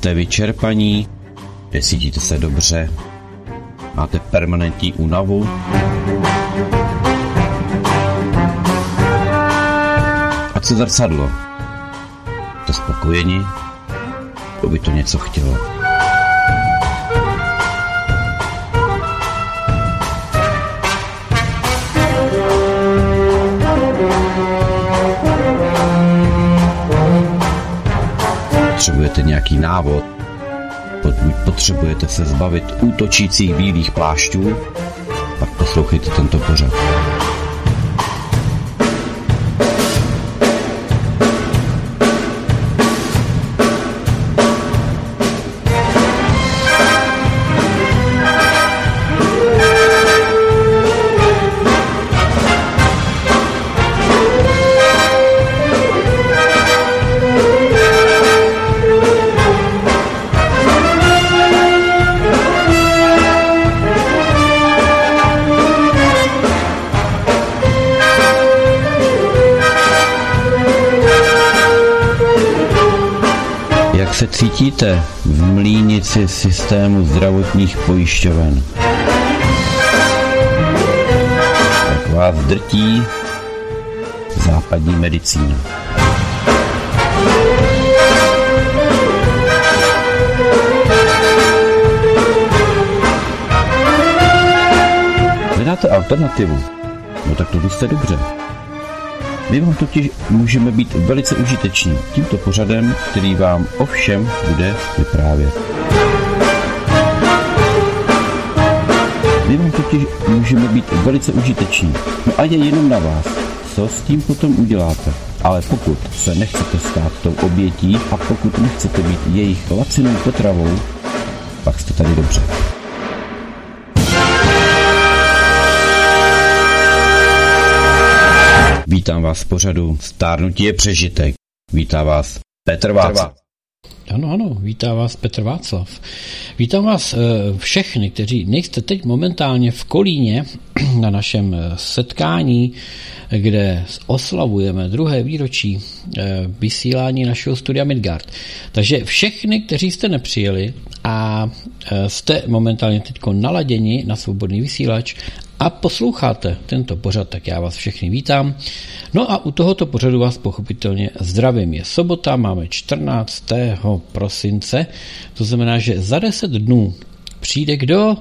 Jste vyčerpaní? Necítíte se dobře? Máte permanentní únavu? A co zrcadlo? Jste spokojeni? To by to něco chtělo. Potřebujete nějaký návod? Pokud potřebujete se zbavit útočících bílých plášťů, pak poslouchejte tento pořad. Jak se cítíte v mlýnici systému zdravotních pojišťoven? Jak vás drtí západní medicína? Hledáte alternativu? No tak to jste dobře. My vám totiž můžeme být velice užiteční tímto pořadem, který vám o všem bude vyprávět. My vám totiž můžeme být velice užiteční. No a je jenom na vás, co s tím potom uděláte. Ale pokud se nechcete stát tou obětí a pokud nechcete být jejich lacinou potravou, pak jste tady dobře. Vítám vás v pořadu Stárnutí je přežitek. Vítá vás Petr Václav. Ano, vítá vás Petr Václav. Vítám vás všechny, kteří nejste teď momentálně v Kolíně na našem setkání, kde oslavujeme 2. výročí vysílání našeho studia Midgard. Takže všechny, kteří jste nepřijeli a jste momentálně teď naladěni na svobodný vysílač a posloucháte tento pořad, tak já vás všechny vítám. No a u tohoto pořadu vás pochopitelně zdravím. Je sobota, máme 14. prosince, to znamená, že za 10 dnů přijde kdo?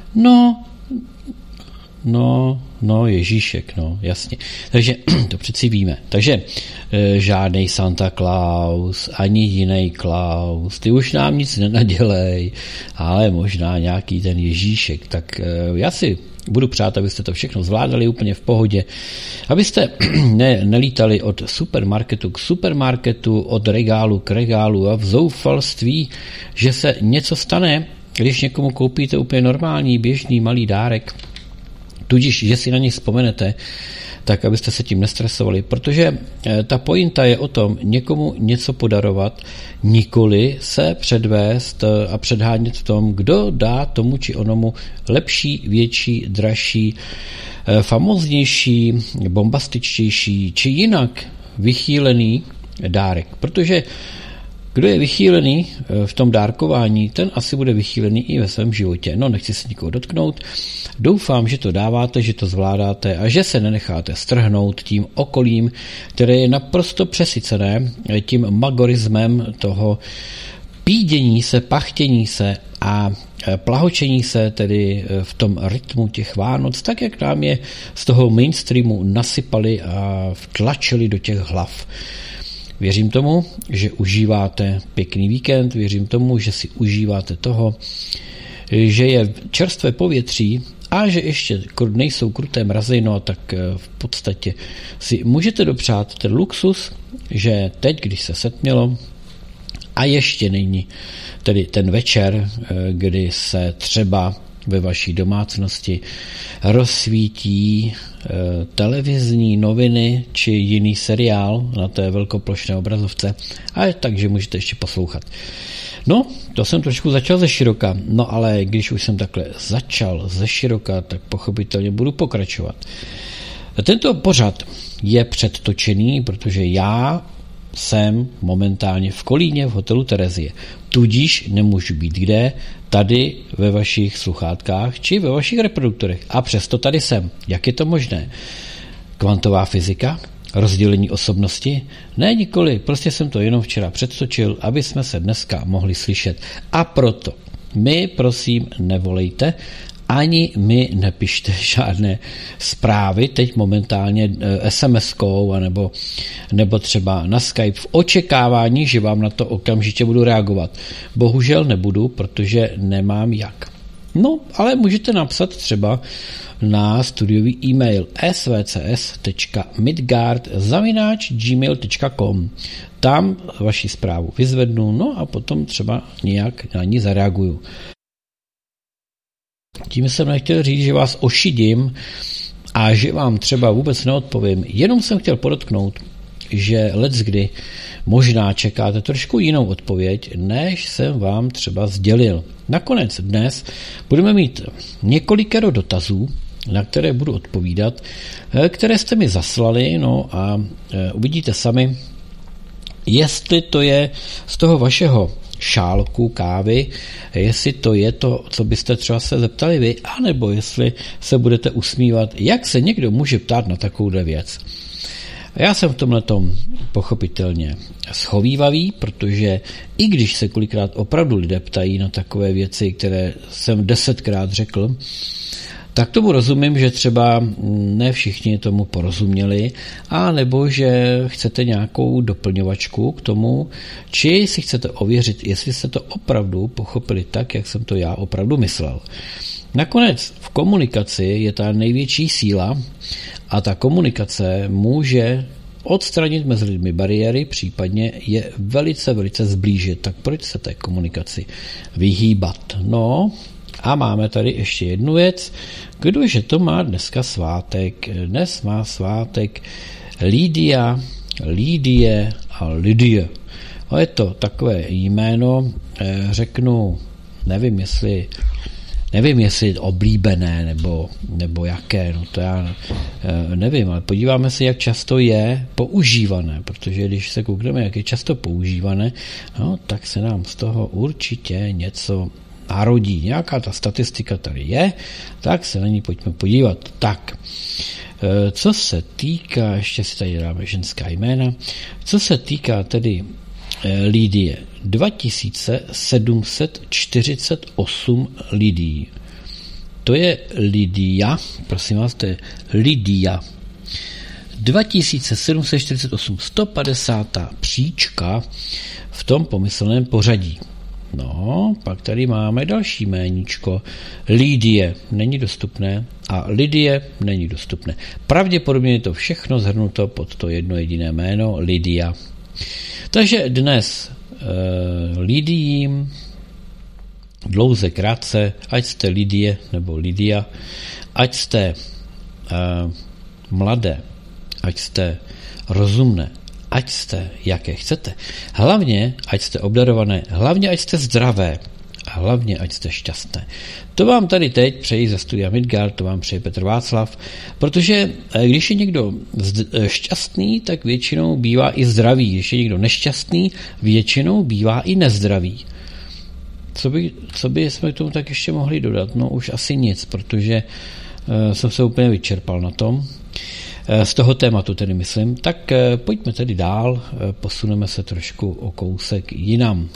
No, Ježíšek, no, jasně. Takže to přeci víme. Takže žádnej Santa Claus, ani jiný Klaus, ty už nám nic nenadělej, ale možná nějaký ten Ježíšek. Tak já si budu přát, abyste to všechno zvládali úplně v pohodě, abyste nelítali od supermarketu k supermarketu, od regálu k regálu a v zoufalství, že se něco stane, když někomu koupíte úplně normální, běžný, malý dárek, tudíž, že si na něj vzpomenete, tak abyste se tím nestresovali, protože ta pointa je o tom někomu něco podarovat, nikoli se předvést a předhánět v tom, kdo dá tomu či onomu lepší, větší, dražší, famóznější, bombastičtější či jinak vychýlený dárek. Protože kdo je vychýlený v tom dárkování, ten asi bude vychýlený i ve svém životě. No, nechci se nikoho dotknout. Doufám, že to dáváte, že to zvládáte a že se nenecháte strhnout tím okolím, které je naprosto přesycené tím magorismem toho pídění se, pachtění se a plahočení se tedy v tom rytmu těch Vánoc, tak jak nám je z toho mainstreamu nasypali a vtlačili do těch hlav. Věřím tomu, že užíváte pěkný víkend, věřím tomu, že si užíváte toho, že je čerstvé povětří a že ještě nejsou kruté mrazy, no tak v podstatě si můžete dopřát ten luxus, že teď, když se setmělo a ještě není tedy ten večer, kdy se třeba ve vaší domácnosti rozsvítí televizní noviny či jiný seriál na té velkoplošné obrazovce, a takže můžete ještě poslouchat. No, to jsem trošku začal ze široka, no ale když už jsem takhle začal ze široka, tak pochopitelně budu pokračovat. Tento pořad je předtočený, protože já jsem momentálně v Kolíně v hotelu Terezie. Tudíž nemůžu být kde? Tady ve vašich sluchátkách či ve vašich reproduktorech. A přesto tady jsem. Jak je to možné? Kvantová fyzika? Rozdělení osobnosti? Ne, nikoli. Prostě jsem to jenom včera předtočil, aby jsme se dneska mohli slyšet. A proto my, prosím, nevolejte, ani mi nepište žádné zprávy, teď momentálně SMS-kou nebo třeba na Skype v očekávání, že vám na to okamžitě budu reagovat. Bohužel nebudu, protože nemám jak. No, ale můžete napsat třeba na studiový e-mail svcs.midgard@gmail.com. Tam vaši zprávu vyzvednu, no a potom třeba nějak na ní zareaguju. Tím jsem nechtěl říct, že vás ošidím a že vám třeba vůbec neodpovím. Jenom jsem chtěl podotknout, že leckdy možná čekáte trošku jinou odpověď, než jsem vám třeba sdělil. Nakonec dnes budeme mít několikero dotazů, na které budu odpovídat, které jste mi zaslali, no a uvidíte sami, jestli to je z toho vašeho šálku kávy, jestli to je to, co byste třeba se zeptali vy, anebo jestli se budete usmívat, jak se někdo může ptát na takovouhle věc. Já jsem v tomhletom pochopitelně schovívavý, protože i když se kolikrát opravdu lidé ptají na takové věci, které jsem 10krát řekl, tak tomu rozumím, že třeba ne všichni tomu porozuměli, a nebo že chcete nějakou doplňovačku k tomu, či si chcete ověřit, jestli jste to opravdu pochopili tak, jak jsem to já opravdu myslel. Nakonec v komunikaci je ta největší síla a ta komunikace může odstranit mezi lidmi bariéry, případně je velice, velice zblížit. Tak proč se té komunikaci vyhýbat? No, a máme tady ještě jednu věc. Kdože to má dneska svátek? Dnes má svátek Lidie a Lidie. A je to takové jméno, řeknu, nevím jestli oblíbené, nebo jaké, no to já nevím, ale podíváme se, jak často je používané, protože když se koukneme, jak je často používané, no, tak se nám z toho určitě něco narodí. Nějaká ta statistika tady je, tak se na ní pojďme podívat. Tak, co se týká, ještě si tady dáme ženská jména, co se týká tedy Lidie, 2748 lidí. To je Lidia, prosím vás, to je Lidia. 2748, 150. příčka v tom pomyslném pořadí. No, pak tady máme další jméníčko. Lidie není dostupné a Lidie není dostupné. Pravděpodobně je to všechno shrnuto pod to jedno jediné jméno Lidia. Takže dnes Lidiím, dlouze, krátce, ať jste Lidie nebo Lidia, ať jste mladé, ať jste rozumné, ať jste jaké chcete. Hlavně, ať jste obdarované, hlavně, ať jste zdravé a hlavně, ať jste šťastné. To vám tady teď přeji ze studia Midgard, to vám přeji Petr Václav, protože když je někdo šťastný, tak většinou bývá i zdravý. Když je někdo nešťastný, většinou bývá i nezdravý. Co by jsme k tomu tak ještě mohli dodat? No už asi nic, protože jsem se úplně vyčerpal na tom. Z toho tématu tedy myslím. Tak pojďme tedy dál, posuneme se trošku o kousek jinam.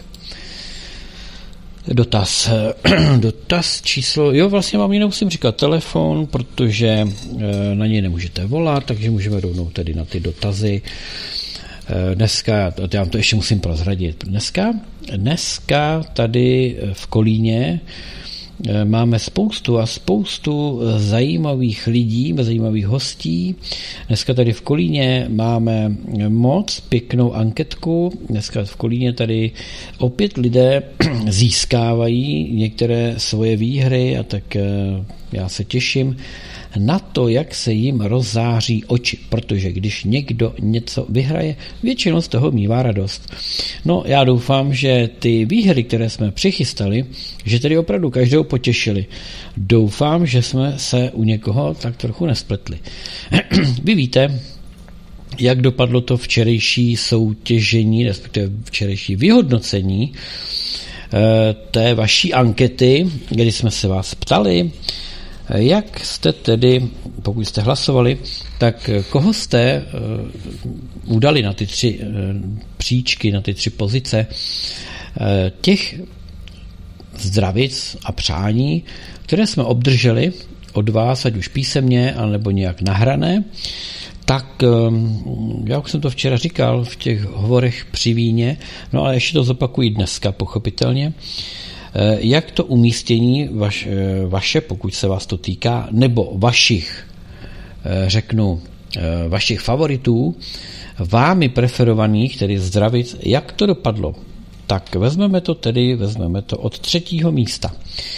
Dotaz číslo, vlastně vám jinou musím říkat telefon, protože na něj nemůžete volat, takže můžeme rovnou tedy na ty dotazy. Dneska, já vám to ještě musím prozradit, dneska tady v Kolíně máme spoustu zajímavých lidí, zajímavých hostí. Dneska tady v Kolíně máme moc pěknou anketku. Dneska v Kolíně tady opět lidé získávají některé svoje výhry a tak já se těším na to, jak se jim rozzáří oči, protože když někdo něco vyhraje, většinou z toho mívá radost. No, já doufám, že ty výhry, které jsme přichystali, že tedy opravdu každého potěšili. Doufám, že jsme se u někoho tak trochu nespletli. Vy víte, jak dopadlo to včerejší soutěžení, respektive včerejší vyhodnocení té vaší ankety, kdy jsme se vás ptali, jak jste tedy, pokud jste hlasovali, tak koho jste udali na ty 3 příčky, na ty 3 pozice těch zdravic a přání, které jsme obdrželi od vás, ať už písemně, anebo nějak nahrané. Tak já už jsem to včera říkal v těch hovorech při víně, no ale ještě to zopakuji dneska, pochopitelně. Jak to umístění vaše, pokud se vás to týká, nebo vašich, řeknu, vašich favoritů, vámi preferovaných, tedy zdravic, jak to dopadlo? Tak vezmeme to od 3. místa.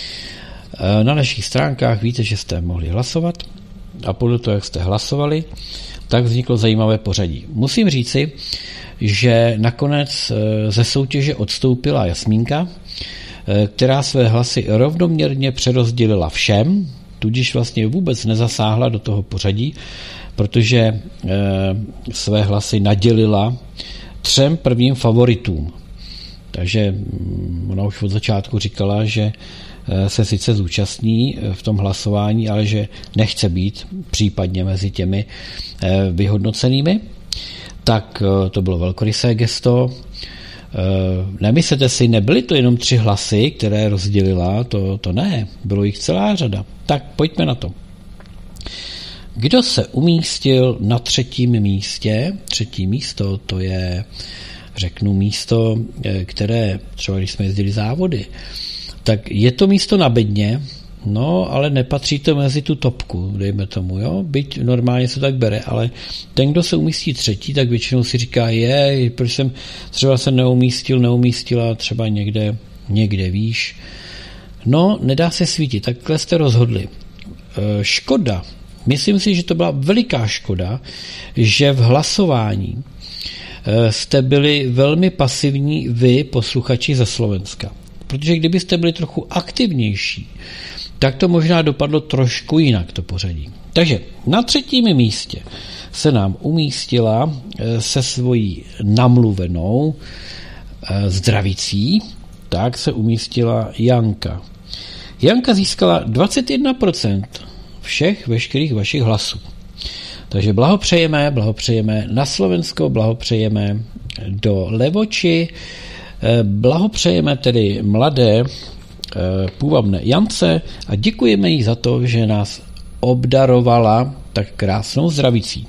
Na našich stránkách víte, že jste mohli hlasovat a podle toho, jak jste hlasovali, tak vzniklo zajímavé pořadí. Musím říci, že nakonec ze soutěže odstoupila Jasmínka, která své hlasy rovnoměrně přerozdělila všem, tudíž vlastně vůbec nezasáhla do toho pořadí, protože své hlasy nadělila 3 prvním favoritům. Takže ona už od začátku říkala, že se sice zúčastní v tom hlasování, ale že nechce být případně mezi těmi vyhodnocenými. Tak to bylo velkorysé gesto. Nemyslete si, nebyly to jenom 3 hlasy, které rozdělila, to ne, bylo jich celá řada. Tak pojďme na to. Kdo se umístil na 3. místě? 3. místo, to je, řeknu, místo, které třeba když jsme jezdili závody, tak je to místo na bedně, no, ale nepatří to mezi tu topku, dejme tomu, jo, byť normálně se tak bere, ale ten, kdo se umístí 3., tak většinou si říká, proč jsem třeba se neumístila třeba někde výš. No, nedá se svítit, takhle jste rozhodli. Škoda, myslím si, že to byla veliká škoda, že v hlasování jste byli velmi pasivní vy, posluchači ze Slovenska. Protože kdybyste byli trochu aktivnější, tak to možná dopadlo trošku jinak, to pořadí. Takže na 3. místě se nám umístila se svojí namluvenou zdravicí, tak se umístila Janka. Janka získala 21% veškerých vašich hlasů. Takže blahopřejeme na Slovensko, blahopřejeme do Levoči, blahopřejeme tedy mladé půvabné Jance a děkujeme jí za to, že nás obdarovala tak krásnou zdravicí.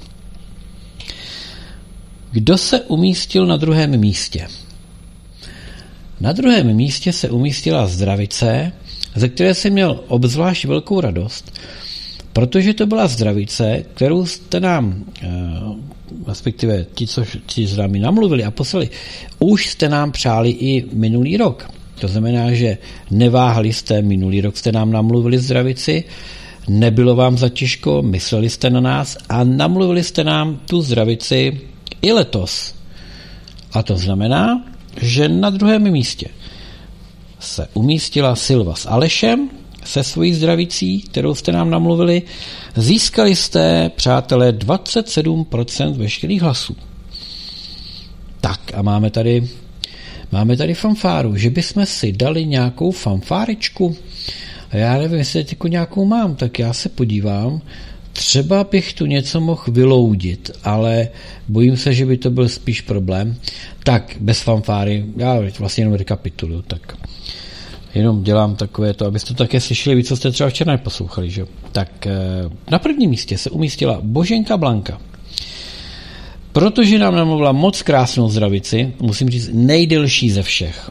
Kdo se umístil na 2. místě? Na 2. místě se umístila zdravice, ze které jsem měl obzvlášť velkou radost, protože to byla zdravice, kterou jste nám, respektive ti z námi namluvili a poslali, už jste nám přáli i minulý rok. To znamená, že neváhali jste, minulý rok jste nám namluvili zdravici, nebylo vám za těžko, mysleli jste na nás a namluvili jste nám tu zdravici i letos. A to znamená, že na 2. místě se umístila Silva s Alešem se svojí zdravicí, kterou jste nám namluvili. Získali jste, přátelé, 27% veškerých hlasů. Tak a máme tady fanfáru, že bychom si dali nějakou fanfáričku. Já nevím, jestli teď nějakou mám, tak já se podívám. Třeba bych tu něco mohl vyloudit, ale bojím se, že by to byl spíš problém. Tak, bez fanfáry, já vlastně jenom rekapituluju, tak jenom dělám takové to, abyste to také slyšeli víc, co jste třeba včera neposlouchali, že? Tak na 1. místě se umístila Boženka Blanka. Protože nám namluvila moc krásnou zdravici, musím říct nejdelší ze všech.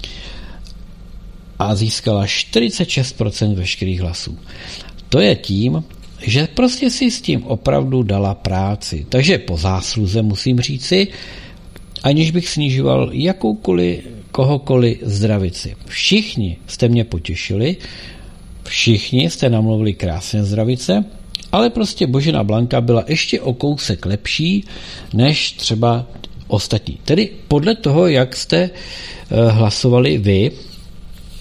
A získala 46% veškerých hlasů. To je tím, že prostě si s tím opravdu dala práci. Takže po zásluze musím říci, aniž bych snižoval kohokoliv zdravici. Všichni jste mě potěšili, všichni jste namluvili krásné zdravice, ale prostě Božena Blanka byla ještě o kousek lepší než třeba ostatní. Tedy podle toho, jak jste hlasovali vy,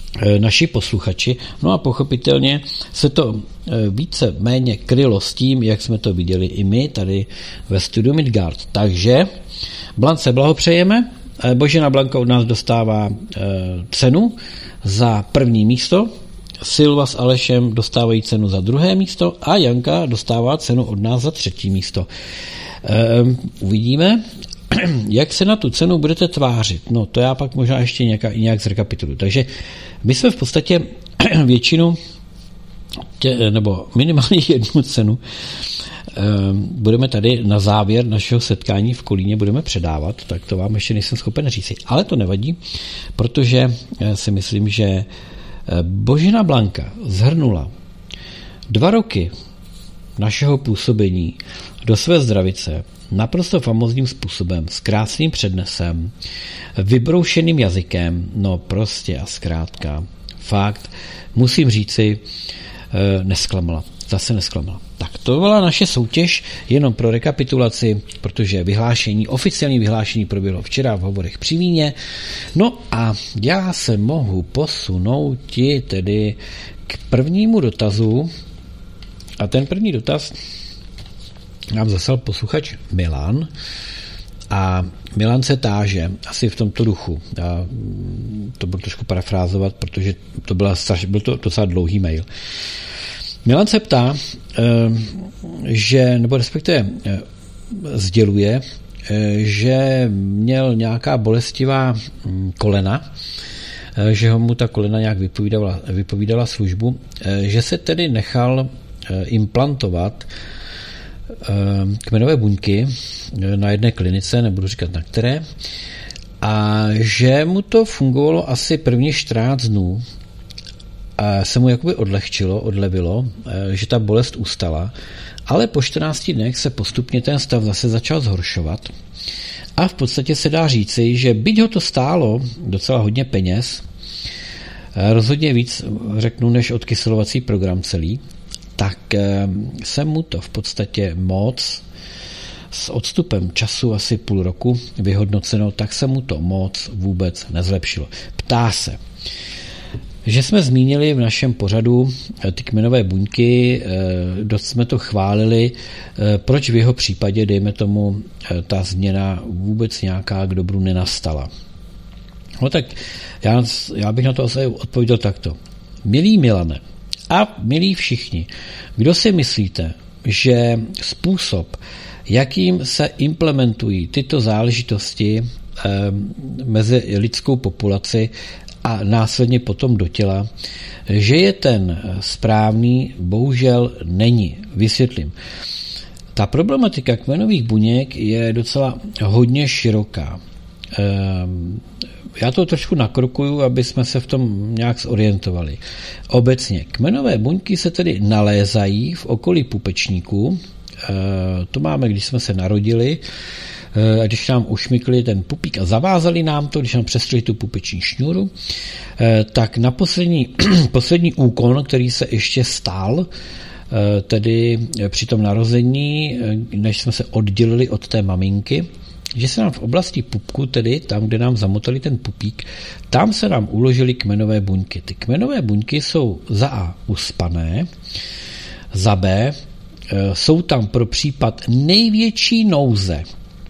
naši posluchači. No a pochopitelně se to více méně krylo s tím, jak jsme to viděli i my tady ve studiu Midgard. Takže Blance blahopřejeme. Božena Blanka od nás dostává cenu za první místo, Silva s Alešem dostávají cenu za druhé místo a Janka dostává cenu od nás za třetí místo. Uvidíme, jak se na tu cenu budete tvářit. No to já pak možná ještě nějak zrekapituluji. Takže my jsme v podstatě většinu, nebo minimálně jednu cenu budeme tady na závěr našeho setkání v Kolíně budeme předávat, tak to vám ještě nejsem schopen říct. Ale to nevadí, protože si myslím, že Božena Blanka zhrnula 2 roky našeho působení do své zdravice naprosto famózním způsobem, s krásným přednesem, vybroušeným jazykem, no prostě a zkrátka. Fakt, musím říci, nesklamala. Zase nesklamala. Tak to byla naše soutěž, jenom pro rekapitulaci, protože oficiální vyhlášení proběhlo včera v Hovorech při víně. No a já se mohu posunout tedy k prvnímu dotazu. A ten první dotaz nám zaslal posluchač Milan. A Milan se táže, asi v tomto duchu. Já to budu trošku parafrázovat, protože byl to docela dlouhý mail. Milan se ptá, nebo respektive sděluje, že měl nějaká bolestivá kolena, že mu ta kolena nějak vypovídala službu, že se tedy nechal implantovat kmenové buňky na jedné klinice, nebudu říkat na které, a že mu to fungovalo asi první 14 dnů, a se mu jakoby odlevilo, že ta bolest ustala, ale po 14 dnech se postupně ten stav zase začal zhoršovat a v podstatě se dá říci, že byť ho to stálo docela hodně peněz, rozhodně víc řeknu než odkyselovací program celý, tak se mu to v podstatě moc s odstupem času asi půl roku vyhodnoceno, tak se mu to moc vůbec nezlepšilo. Ptá se, že jsme zmínili v našem pořadu ty kmenové buňky, dost jsme to chválili, proč v jeho případě, dejme tomu, ta změna vůbec nějaká k dobru nenastala. No tak já bych na to asi odpověděl takto. Milí Milane a milí všichni, kdo si myslíte, že způsob, jakým se implementují tyto záležitosti mezi lidskou populaci a následně potom do těla, že je ten správný, bohužel není. Vysvětlím. Ta problematika kmenových buněk je docela hodně široká. Já to trošku nakrokuju, aby jsme se v tom nějak zorientovali. Obecně, kmenové buňky se tedy nalézají v okolí pupečníku. To máme, když jsme se narodili, a když nám ušmykli ten pupík a zavázali nám to, když nám přestřeli tu pupeční šňůru, tak na poslední úkon, který se ještě stál, tedy při tom narození, než jsme se oddělili od té maminky, že se nám v oblasti pupku, tedy tam, kde nám zamotali ten pupík, tam se nám uložily kmenové buňky. Ty kmenové buňky jsou za A uspané, za B jsou tam pro případ největší nouze.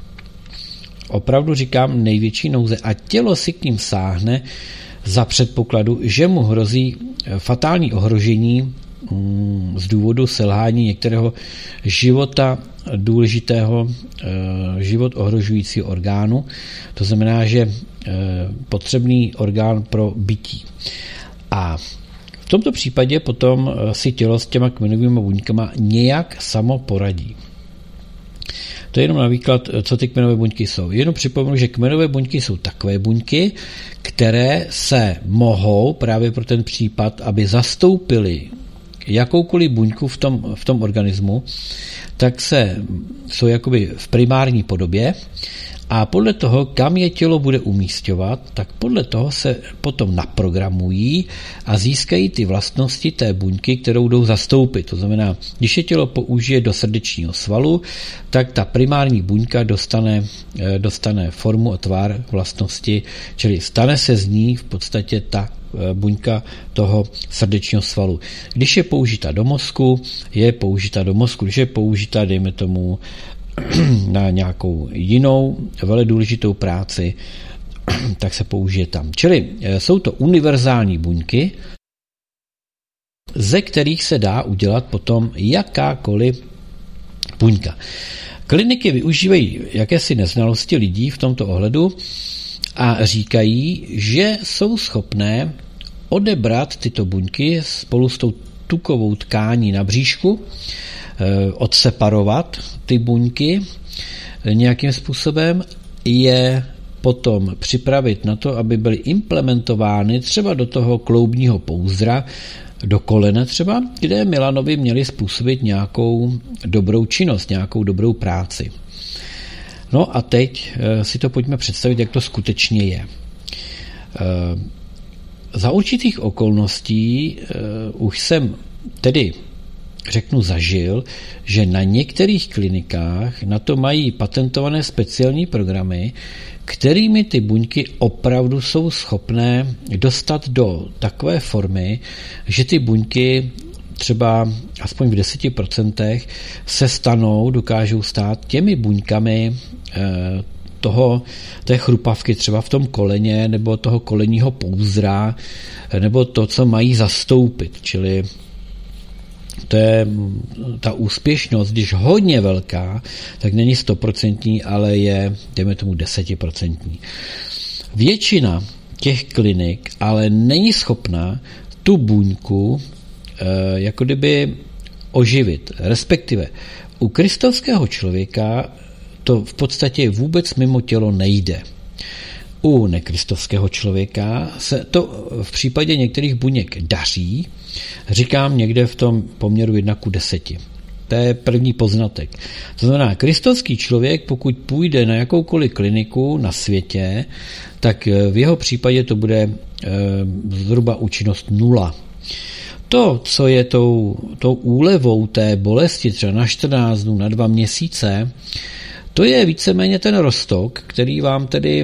Opravdu říkám největší nouze a tělo si k ním sáhne za předpokladu, že mu hrozí fatální ohrožení z důvodu selhání některého života důležitého, život ohrožujícího orgánu. To znamená, že potřebný orgán pro bytí. A v tomto případě potom si tělo s těma kmenovými buňkama nějak samo poradí. To je jenom na výklad, co ty kmenové buňky jsou. Jenom připomenu, že kmenové buňky jsou takové buňky, které se mohou právě pro ten případ, aby zastoupily jakoukoliv buňku v tom organismu, tak jsou jakoby v primární podobě a podle toho, kam je tělo bude umísťovat, tak podle toho se potom naprogramují a získají ty vlastnosti té buňky, kterou jdou zastoupit. To znamená, když je tělo použije do srdečního svalu, tak ta primární buňka dostane formu a tvar vlastnosti, čili stane se z ní v podstatě ta buňka toho srdečního svalu. Když je použita do mozku, je použita do mozku. Když je použita, dejme tomu, na nějakou jinou velmi důležitou práci, tak se použije tam. Čili jsou to univerzální buňky, ze kterých se dá udělat potom jakákoliv buňka. Kliniky využívají jakési neznalosti lidí v tomto ohledu a říkají, že jsou schopné odebrat tyto buňky spolu s tou tukovou tkání na bříšku, odseparovat ty buňky nějakým způsobem, je potom připravit na to, aby byly implementovány třeba do toho kloubního pouzdra, do kolene třeba, kde Milanovi měli způsobit nějakou dobrou činnost, nějakou dobrou práci. No a teď si to pojďme představit, jak to skutečně je. Za určitých okolností už jsem tedy řeknu zažil, že na některých klinikách na to mají patentované speciální programy, kterými ty buňky opravdu jsou schopné dostat do takové formy, že ty buňky třeba aspoň v 10% se stanou, dokážou stát těmi buňkami té chrupavky třeba v tom koleně nebo toho kolenního pouzdra nebo to, co mají zastoupit, čili to je ta úspěšnost, když hodně velká, tak není 100%, ale je, dejme tomu, 10%. Většina těch klinik ale není schopná tu buňku jako kdyby oživit. Respektive u kristovského člověka to v podstatě vůbec mimo tělo nejde. U nekristovského člověka se to v případě některých buněk daří, říkám někde v tom poměru 1:10. To je první poznatek. To znamená, kristovský člověk, pokud půjde na jakoukoliv kliniku na světě, tak v jeho případě to bude zhruba účinnost 0. To, co je tou úlevou té bolesti třeba na 14 dnů, na 2 měsíce, to je víceméně ten roztok, který vám tedy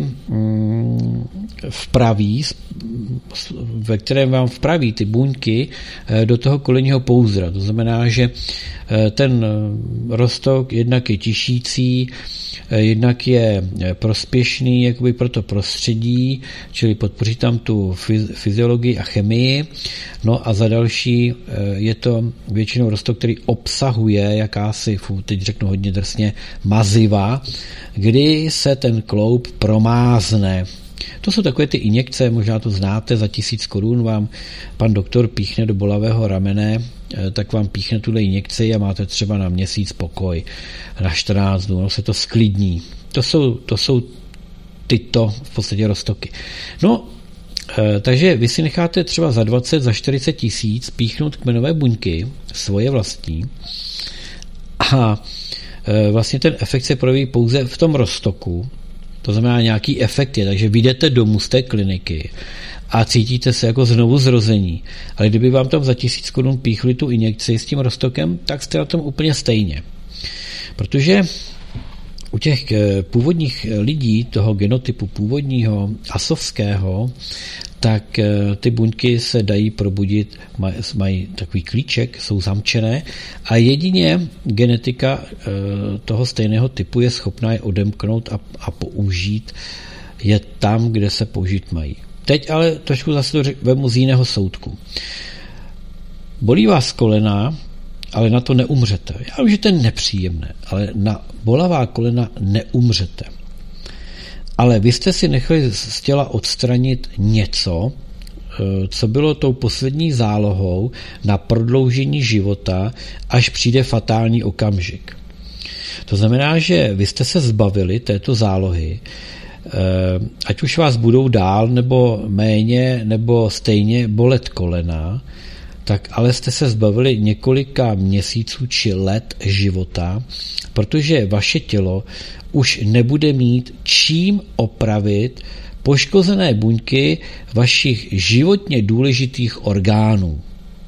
vpraví, ve kterém vám vpraví ty buňky do toho kolenního pouzdra. To znamená, že ten roztok jednak je tišící, jednak je prospěšný jakoby pro to prostředí, čili podpoří tam tu fyziologii a chemii. No a za další je to většinou roztok, který obsahuje jakási, teď řeknu hodně drsně, maziva, kdy se ten kloub promázne. To jsou takové ty injekce, možná to znáte, za 1000 korun vám pan doktor píchne do bolavého ramene, tak vám píchne tuhle injekci a máte třeba na měsíc pokoj, na 14 dnů, se to sklidní. To jsou tyto v podstatě roztoky. No, takže vy si necháte třeba za 20, za 40 tisíc píchnout kmenové buňky, svoje vlastní, a vlastně ten efekt se projeví pouze v tom roztoku. To znamená, nějaký efekt je, takže vyjdete domů z té kliniky a cítíte se jako znovu zrození. Ale kdyby vám tam za 1000 korun píchli tu injekci s tím roztokem, tak jste na tom úplně stejně. Protože u těch původních lidí, toho genotypu původního asovského, tak ty buňky se dají probudit, mají takový klíček, jsou zamčené a jedině genetika toho stejného typu je schopná je odemknout a použít je tam, kde se použít mají. Teď ale trošku zase to vemu z jiného soudku. Bolí vás kolena, ale na to neumřete. Já vím, že to je nepříjemné, ale na bolavá kolena neumřete. Ale vy jste si nechali z těla odstranit něco, co bylo tou poslední zálohou na prodloužení života, až přijde fatální okamžik. To znamená, že vy jste se zbavili této zálohy, ať už vás budou dál nebo méně nebo stejně bolet kolena, tak ale jste se zbavili několika měsíců či let života, protože vaše tělo už nebude mít čím opravit poškozené buňky vašich životně důležitých orgánů.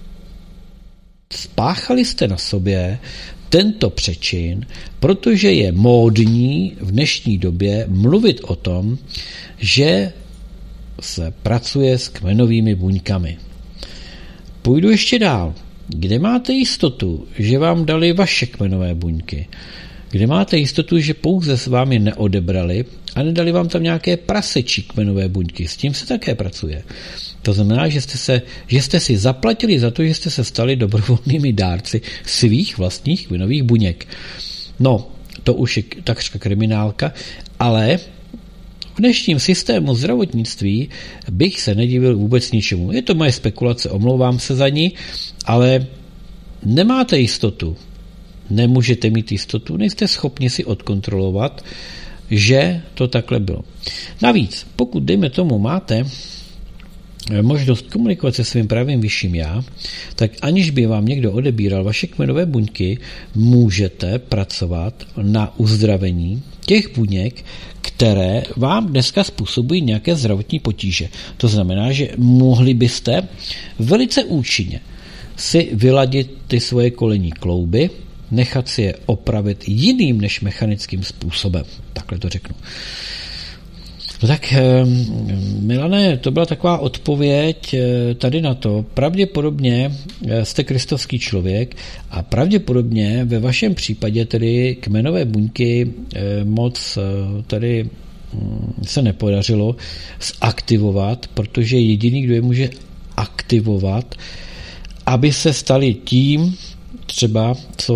Spáchali jste na sobě tento přečin, protože je módní v dnešní době mluvit o tom, že se pracuje s kmenovými buňkami. Půjdu ještě dál. Kde máte jistotu, že vám dali vaše kmenové buňky? Kde máte jistotu, že pouze s vámi neodebrali a nedali vám tam nějaké prasečí kmenové buňky? S tím se také pracuje. To znamená, že jste si zaplatili za to, že jste se stali dobrovolnými dárci svých vlastních kmenových buněk. No, to už je takřka kriminálka, ale v dnešním systému zdravotnictví bych se nedivil vůbec ničemu. Je to moje spekulace, omlouvám se za ní, ale nemáte jistotu. Nemůžete mít jistotu, nejste schopni si odkontrolovat, že to takhle bylo. Navíc, pokud, dejme tomu, máte možnost komunikovat se svým pravým vyšším já, tak aniž by vám někdo odebíral vaše kmenové buňky, můžete pracovat na uzdravení těch buněk, které vám dneska způsobují nějaké zdravotní potíže. To znamená, že mohli byste velice účinně si vyladit ty svoje kolenní klouby, nechat si je opravit jiným než mechanickým způsobem. Takhle to řeknu. No tak, Milane, to byla taková odpověď tady na to. Pravděpodobně jste kristovský člověk a pravděpodobně ve vašem případě tedy kmenové buňky moc tady se nepodařilo zaktivovat, protože jediný, kdo je může aktivovat, aby se stali tím, třeba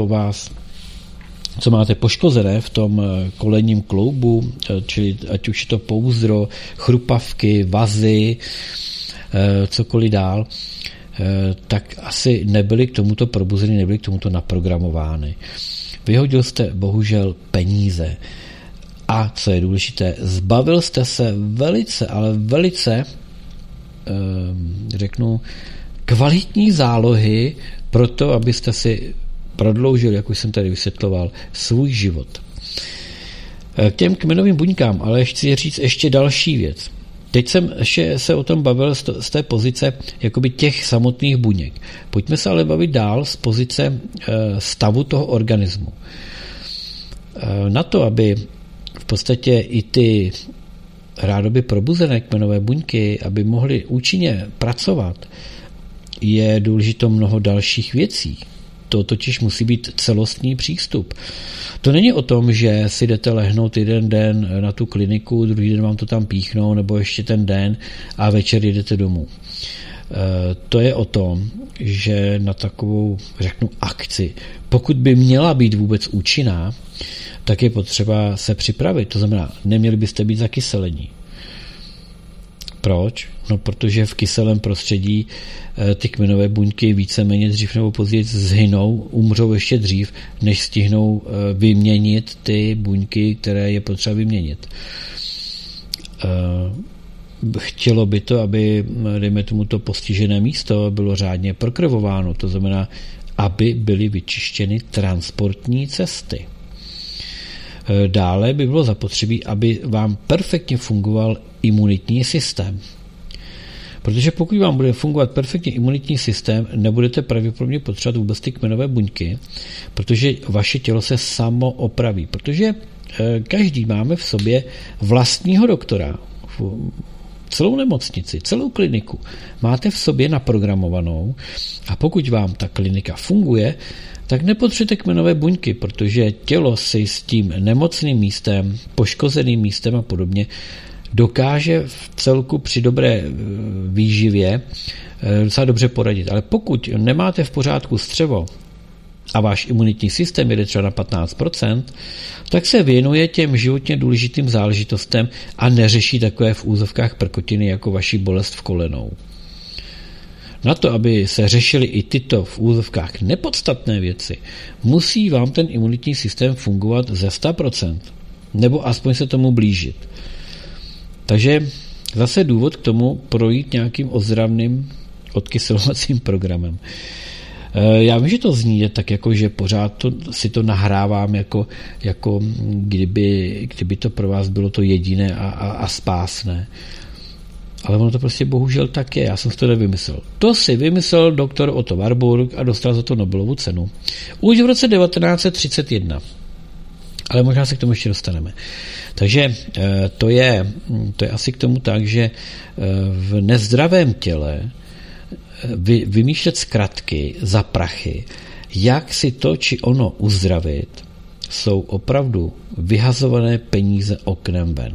co máte poškozené v tom kolenním kloubu, čili ať už je to pouzdro, chrupavky, vazy, cokoliv dál, tak asi nebyli k tomuto probuzeny, nebyli k tomuto naprogramovány. Vyhodil jste bohužel peníze. A co je důležité, zbavil jste se velice, ale velice, řeknu, kvalitní zálohy pro to, abyste si prodloužil, jak už jsem tady vysvětloval, svůj život. K těm kmenovým buňkám, ale chci říct ještě další věc. Teď jsem ještě se o tom bavil z té pozice jakoby těch samotných buněk. Pojďme se ale bavit dál z pozice stavu toho organismu. Na to, aby v podstatě i ty rádoby probuzené kmenové buňky, aby mohly účinně pracovat, je důležité mnoho dalších věcí. To totiž musí být celostní přístup. To není o tom, že si jdete lehnout jeden den na tu kliniku, druhý den vám to tam píchnou, nebo ještě ten den a večer jdete domů. To je o tom, že na takovou, řeknu, akci, pokud by měla být vůbec účinná, tak je potřeba se připravit. To znamená, neměli byste být zakyselení. Proč? No, protože v kyselém prostředí ty kmenové buňky víceméně dřív nebo později zhynou, umřou ještě dřív, než stihnou vyměnit ty buňky, které je potřeba vyměnit. Chtělo by to, aby, dejme tomu, to postižené místo bylo řádně prokrvováno, to znamená, aby byly vyčištěny transportní cesty. Dále by bylo zapotřebí, aby vám perfektně fungoval imunitní systém. Protože pokud vám bude fungovat perfektně imunitní systém, nebudete pravděpodobně potřebovat vůbec ty kmenové buňky, protože vaše tělo se samo opraví. Protože každý máme v sobě vlastního doktora, celou nemocnici, celou kliniku máte v sobě naprogramovanou a pokud vám ta klinika funguje, tak nepotřebujete kmenové buňky, protože tělo si s tím nemocným místem, poškozeným místem a podobně dokáže v celku při dobré výživě docela dobře poradit. Ale pokud nemáte v pořádku střevo a váš imunitní systém jede třeba na 15%, tak se věnuje těm životně důležitým záležitostem a neřeší takové v úzovkách prkotiny jako vaši bolest v kolenou. Na to, aby se řešily i tyto v úzovkách nepodstatné věci, musí vám ten imunitní systém fungovat ze 100%, nebo aspoň se tomu blížit. Takže zase důvod k tomu projít nějakým ozdravným odkyselovacím programem. Já vím, že to zní tak jako, že pořád si to nahrávám jako kdyby to pro vás bylo to jediné a spásné. Ale ono to prostě bohužel tak je. Já jsem si to nevymyslel. To si vymyslel doktor Otto Warburg a dostal za to Nobelovu cenu. Už v roce 1931. Ale možná se k tomu ještě dostaneme. Takže to je asi k tomu tak, že v nezdravém těle vymýšlet zkratky za prachy, jak si to či ono uzdravit, jsou opravdu vyhazované peníze oknem ven.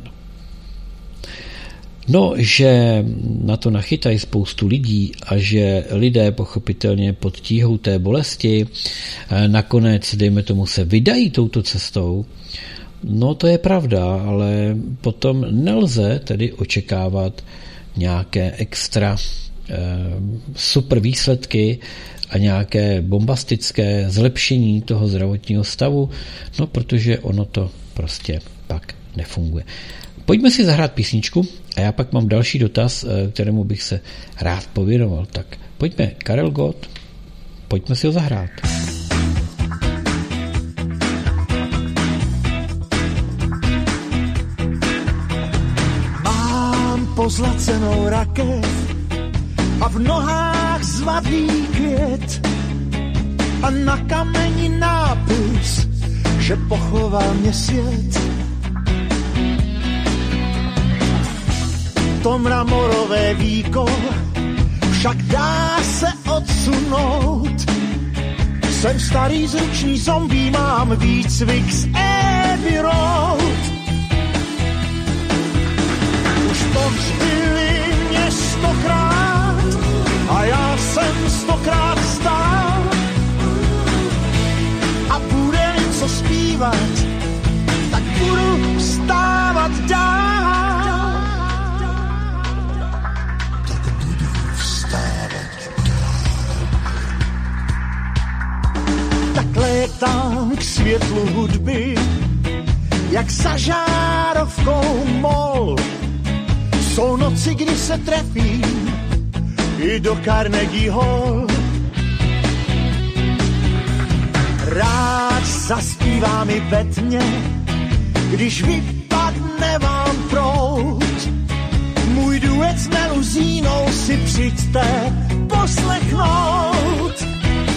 No, že na to nachytají spoustu lidí a že lidé pochopitelně pod tíhou té bolesti nakonec, dejme tomu, se vydají touto cestou, no to je pravda, ale potom nelze tedy očekávat nějaké extra super výsledky a nějaké bombastické zlepšení toho zdravotního stavu, no protože ono to prostě pak nefunguje. Pojďme si zahrát písničku a já pak mám další dotaz, kterému bych se rád pověnoval. Tak pojďme, Karel Gott, pojďme si ho zahrát. Mám pozlacenou rakev a v nohách zlatý květ a na kameni nápis, že pochoval mě svět. To mramorové víko však dá se odsunout. Jsem starý zručný zombie, mám výcvik z Abbey Road. Už pohřbili mě 100krát a já jsem 100krát stál. A bude-li co zpívat, tak budu vstávat dál. Tak létám k světlu hudby, jak za žárovkou mol. Jsou noci, kdy se trefím i do Carnegie Hall. Rád zaspívám i ve tmě, když vypadne vám proud. Můj duet s meluzínou si přijďte poslechnout.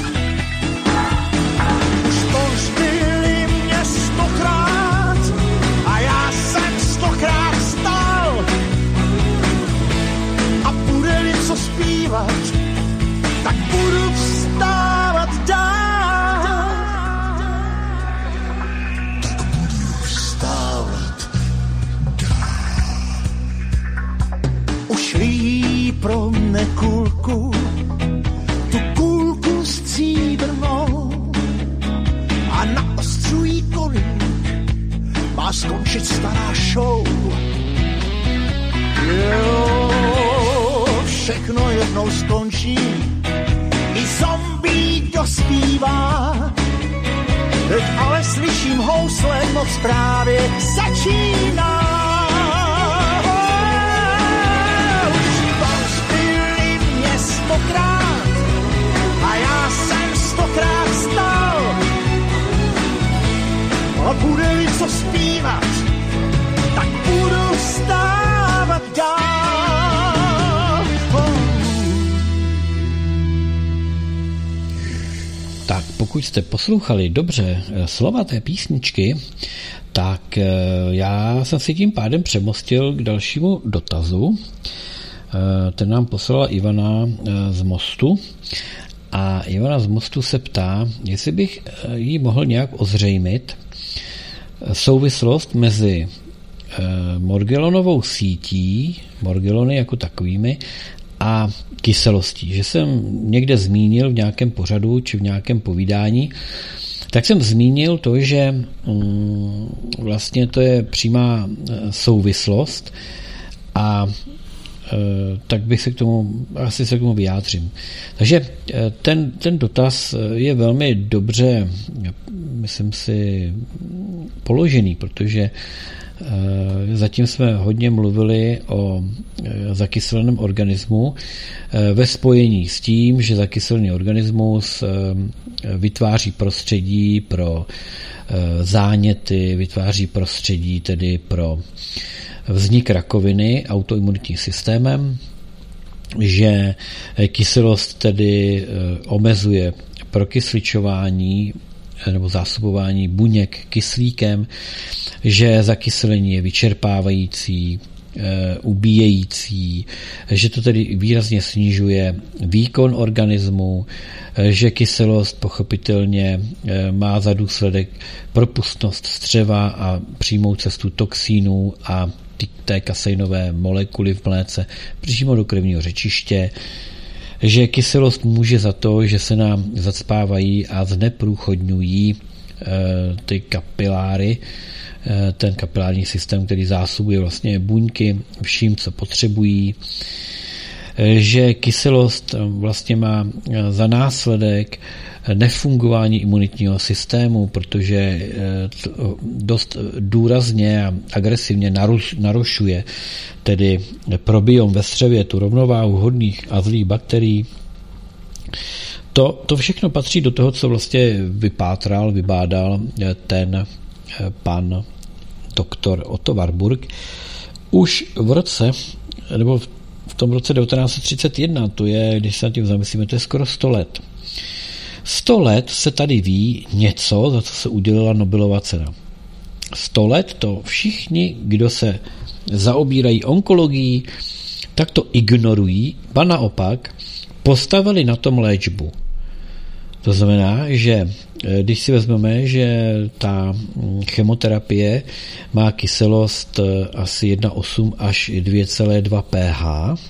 Už pohřbili mě 100krát a já jsem 100krát stál. A bude-li co zpívat, tak budu vstávat dál. Tak budu vstávat dál. Už líjí pro mne kulku, tu kulku stříbrnou, a naostřují koník, má skončit stará show. Jo, všechno jednou skončí, i zombie dospívá. Teď ale slyším housle, noc právě začíná. Už pohřbili mě 100krát a já jsem 100krát stál. A bude-li co zpívat, tak budu vstávat dál. Tak pokud jste poslouchali dobře slova té písničky, tak já jsem si tím pádem přemostil k dalšímu dotazu. Ten nám poslala Ivana z Mostu. A Ivana z Mostu se ptá, jestli bych jí mohl nějak ozřejmit souvislost mezi Morgellonovou sítí, Morgellony jako takovými, a kyselostí. Že jsem někde zmínil v nějakém pořadu či v nějakém povídání, tak jsem zmínil to, že vlastně to je přímá souvislost a tak bych se k tomu, asi se k tomu vyjádřím. Takže ten dotaz je velmi dobře, myslím si, položený, protože zatím jsme hodně mluvili o zakyseleném organismu ve spojení s tím, že zakyselený organismus vytváří prostředí pro záněty, vytváří prostředí tedy pro vznik rakoviny autoimunitním systémem, že kyselost tedy omezuje prokysličování nebo zásobování buněk kyslíkem, že zakyselení je vyčerpávající, ubíjející, že to tedy výrazně snižuje výkon organismu, že kyselost pochopitelně má za důsledek propustnost střeva a přímou cestu toxínů a té kaseinové molekuly v mléce přímo do krevního řečiště, že kyselost může za to, že se nám zacpávají a zneprůchodňují ty kapiláry, ten kapilární systém, který zásobuje vlastně buňky vším, co potřebují, že kyselost vlastně má za následek nefungování imunitního systému, protože dost důrazně a agresivně narušuje tedy probiom ve střevě, tu rovnováhu hodných a zlých bakterií. To všechno patří do toho, co vlastně vybádal ten pan doktor Otto Warburg už v tom roce 1931, to je, když se nad tím zamyslíme, to je skoro 100 let. 100 let se tady ví něco, za co se udělila Nobelova cena. 100 let to všichni, kdo se zaobírají onkologií, tak to ignorují, ba naopak postavili na tom léčbu. To znamená, že když si vezmeme, že ta chemoterapie má kyselost asi 1,8 až 2,2 pH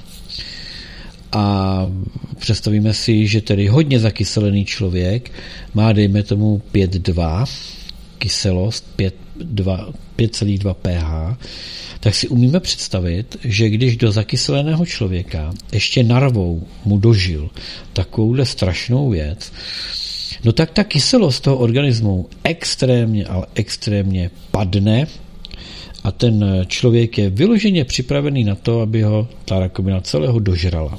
a představíme si, že tedy hodně zakyselený člověk má, dejme tomu, 5,2 kyselost, 5,2 pH, tak si umíme představit, že když do zakyseleného člověka ještě narvou mu dožil takovouhle strašnou věc, no tak ta kyselost toho organismu extrémně, ale extrémně padne a ten člověk je vyloženě připravený na to, aby ho ta rakovina celého dožrala.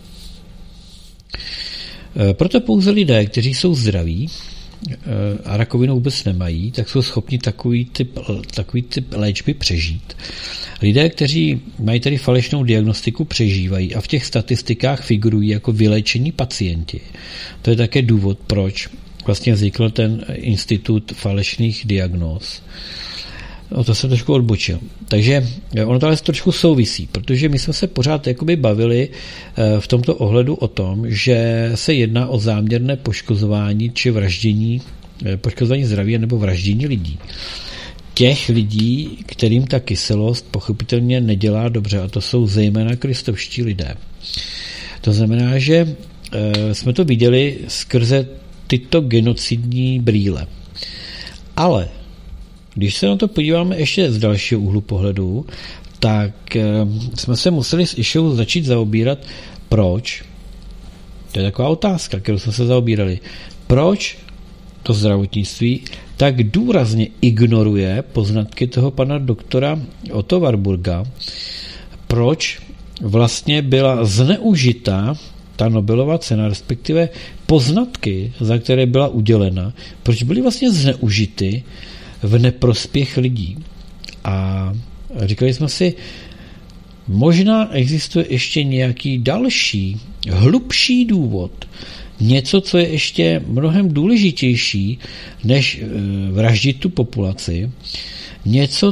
Proto pouze lidé, kteří jsou zdraví a rakovinu vůbec nemají, tak jsou schopni takový typ léčby přežít. Lidé, kteří mají tedy falešnou diagnostiku, přežívají a v těch statistikách figurují jako vyléčení pacienti. To je také důvod, proč vlastně vznikl ten institut falešných diagnóz. O to jsem trošku odbočil. Takže ono to ale trošku souvisí, protože my jsme se pořád jakoby bavili v tomto ohledu o tom, že se jedná o záměrné poškozování či poškozování zdraví nebo vraždění lidí. Těch lidí, kterým ta kyselost pochopitelně nedělá dobře, a to jsou zejména kristovští lidé. To znamená, že jsme to viděli skrze tyto genocidní brýle. Ale když se na to podíváme ještě z dalšího úhlu pohledu, tak jsme se museli s Išou začít zaobírat, proč, to je taková otázka, kterou jsme se zaobírali, proč to zdravotnictví tak důrazně ignoruje poznatky toho pana doktora Otto Warburga, proč vlastně byla zneužita ta Nobelova cena, respektive poznatky, za které byla udělena, proč byly vlastně zneužity v neprospěch lidí. A říkali jsme si, možná existuje ještě nějaký další, hlubší důvod, něco, co je ještě mnohem důležitější, než vraždit tu populaci, něco,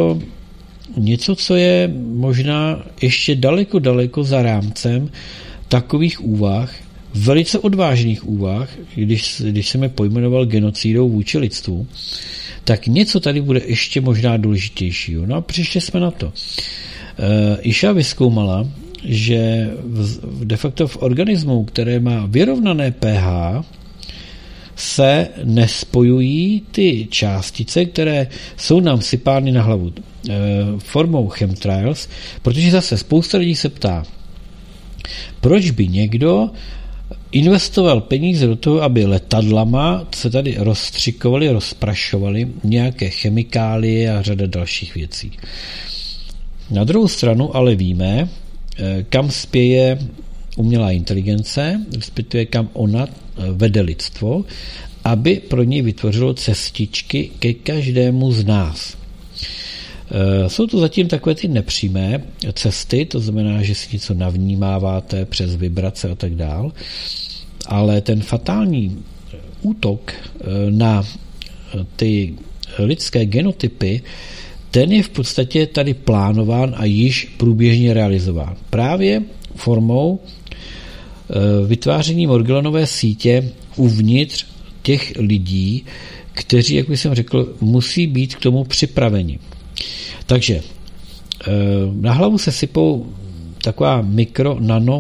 co je možná ještě daleko za rámcem takových úvah, velice odvážných úvah, když jsem je pojmenoval genocidou vůči lidstvu, tak něco tady bude ještě možná důležitějšího. No a přišli jsme na to. Iša vyzkoumala, že de facto v organismu, které má vyrovnané pH, se nespojují ty částice, které jsou nám sypány na hlavu formou chemtrails, protože zase spousta lidí se ptá, proč by někdo investoval peníze do toho, aby letadlama se tady rozstřikovaly, rozprašovaly nějaké chemikálie a řada dalších věcí. Na druhou stranu ale víme, kam spěje umělá inteligence, respektive kam ona vede lidstvo, aby pro něj vytvořilo cestičky ke každému z nás. Jsou to zatím takové ty nepřímé cesty, to znamená, že si něco navnímáváte přes vibrace a tak dál, ale ten fatální útok na ty lidské genotypy, ten je v podstatě tady plánován a již průběžně realizován. Právě formou vytváření Morgellonové sítě uvnitř těch lidí, kteří, jak jsem řekl, musí být k tomu připraveni. Takže na hlavu se sypou taková nano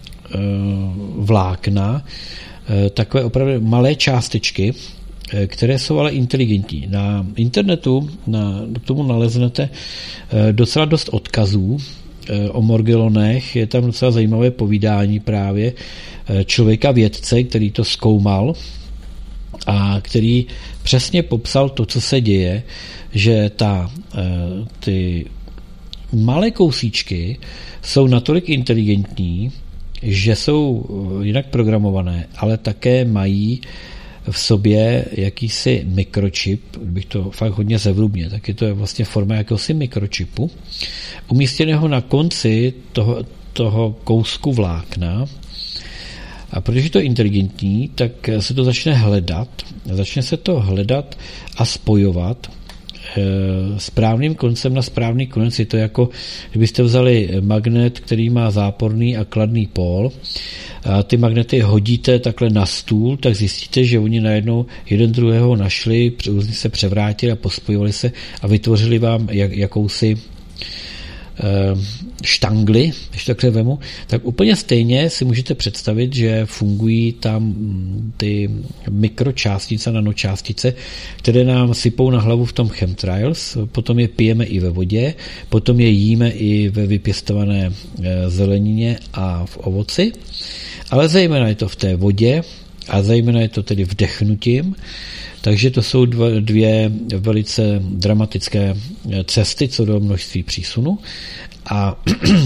vlákna, takové opravdu malé částečky, které jsou ale inteligentní. Na internetu k tomu naleznete docela dost odkazů o Morgellonech, je tam docela zajímavé povídání právě člověka vědce, který to zkoumal a který přesně popsal to, co se děje, že ty malé kousíčky jsou natolik inteligentní, že jsou jinak programované, ale také mají v sobě jakýsi mikročip, bych to fakt hodně zevrubně, tak je to vlastně forma jakéhosi mikročipu, umístěného na konci toho kousku vlákna. A protože to je inteligentní, tak se to začne hledat. Začne se to hledat a spojovat správným koncem na správný konec. Je to jako, kdybyste vzali magnet, který má záporný a kladný pól, a ty magnety hodíte takhle na stůl, tak zjistíte, že oni najednou jeden druhého našli, se převrátili a pospojovali se a vytvořili vám jakousi štangly, když takhle vemu, tak úplně stejně si můžete představit, že fungují tam ty mikročástice, nanočástice, které nám sypou na hlavu v tom chemtrails, potom je pijeme i ve vodě, potom je jíme i ve vypěstované zelenině a v ovoci, ale zejména je to v té vodě a zejména je to tedy vdechnutím. Takže to jsou dvě velice dramatické cesty co do množství přísunu. A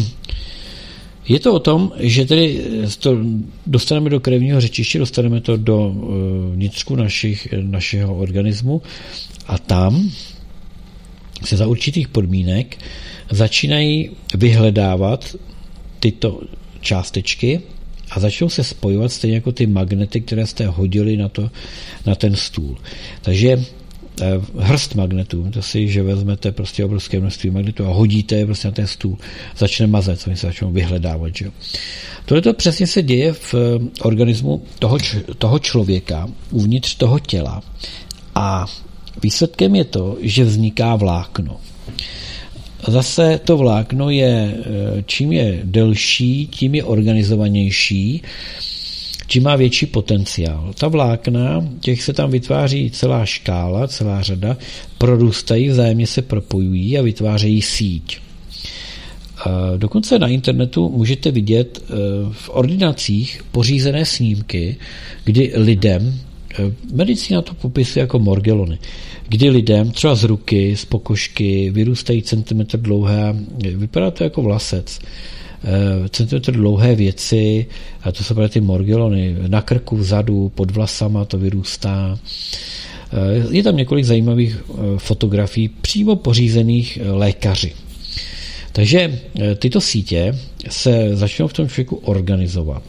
je to o tom, že tedy to dostaneme do krevního řečiště, dostaneme to do vnitřku našeho organismu a tam se za určitých podmínek začínají vyhledávat tyto částečky a začnou se spojovat stejně jako ty magnety, které jste hodili na ten stůl. Takže hrst magnetů, to si, že vezmete prostě obrovské množství magnetů a hodíte je prostě na ten stůl, začne mazet, oni se začnou vyhledávat. Že? Tohle to přesně se děje v organismu toho člověka, uvnitř toho těla a výsledkem je to, že vzniká vlákno. Zase to vlákno je, čím je delší, tím je organizovanější, čím má větší potenciál. Ta vlákna, těch se tam vytváří celá škála, celá řada, prorůstají, vzájemně se propojují a vytvářejí síť. Dokonce na internetu můžete vidět v ordinacích pořízené snímky, kdy lidem, medicína to popisuje jako Morgellony, kdy lidem třeba z ruky, z pokožky vyrůstají centimetr dlouhé, vypadá to jako vlasec, centimetr dlouhé věci, a to jsou právě ty Morgellony, na krku, vzadu, pod vlasama to vyrůstá. Je tam několik zajímavých fotografií přímo pořízených lékaři. Takže tyto sítě se začnou v tom člověku organizovat.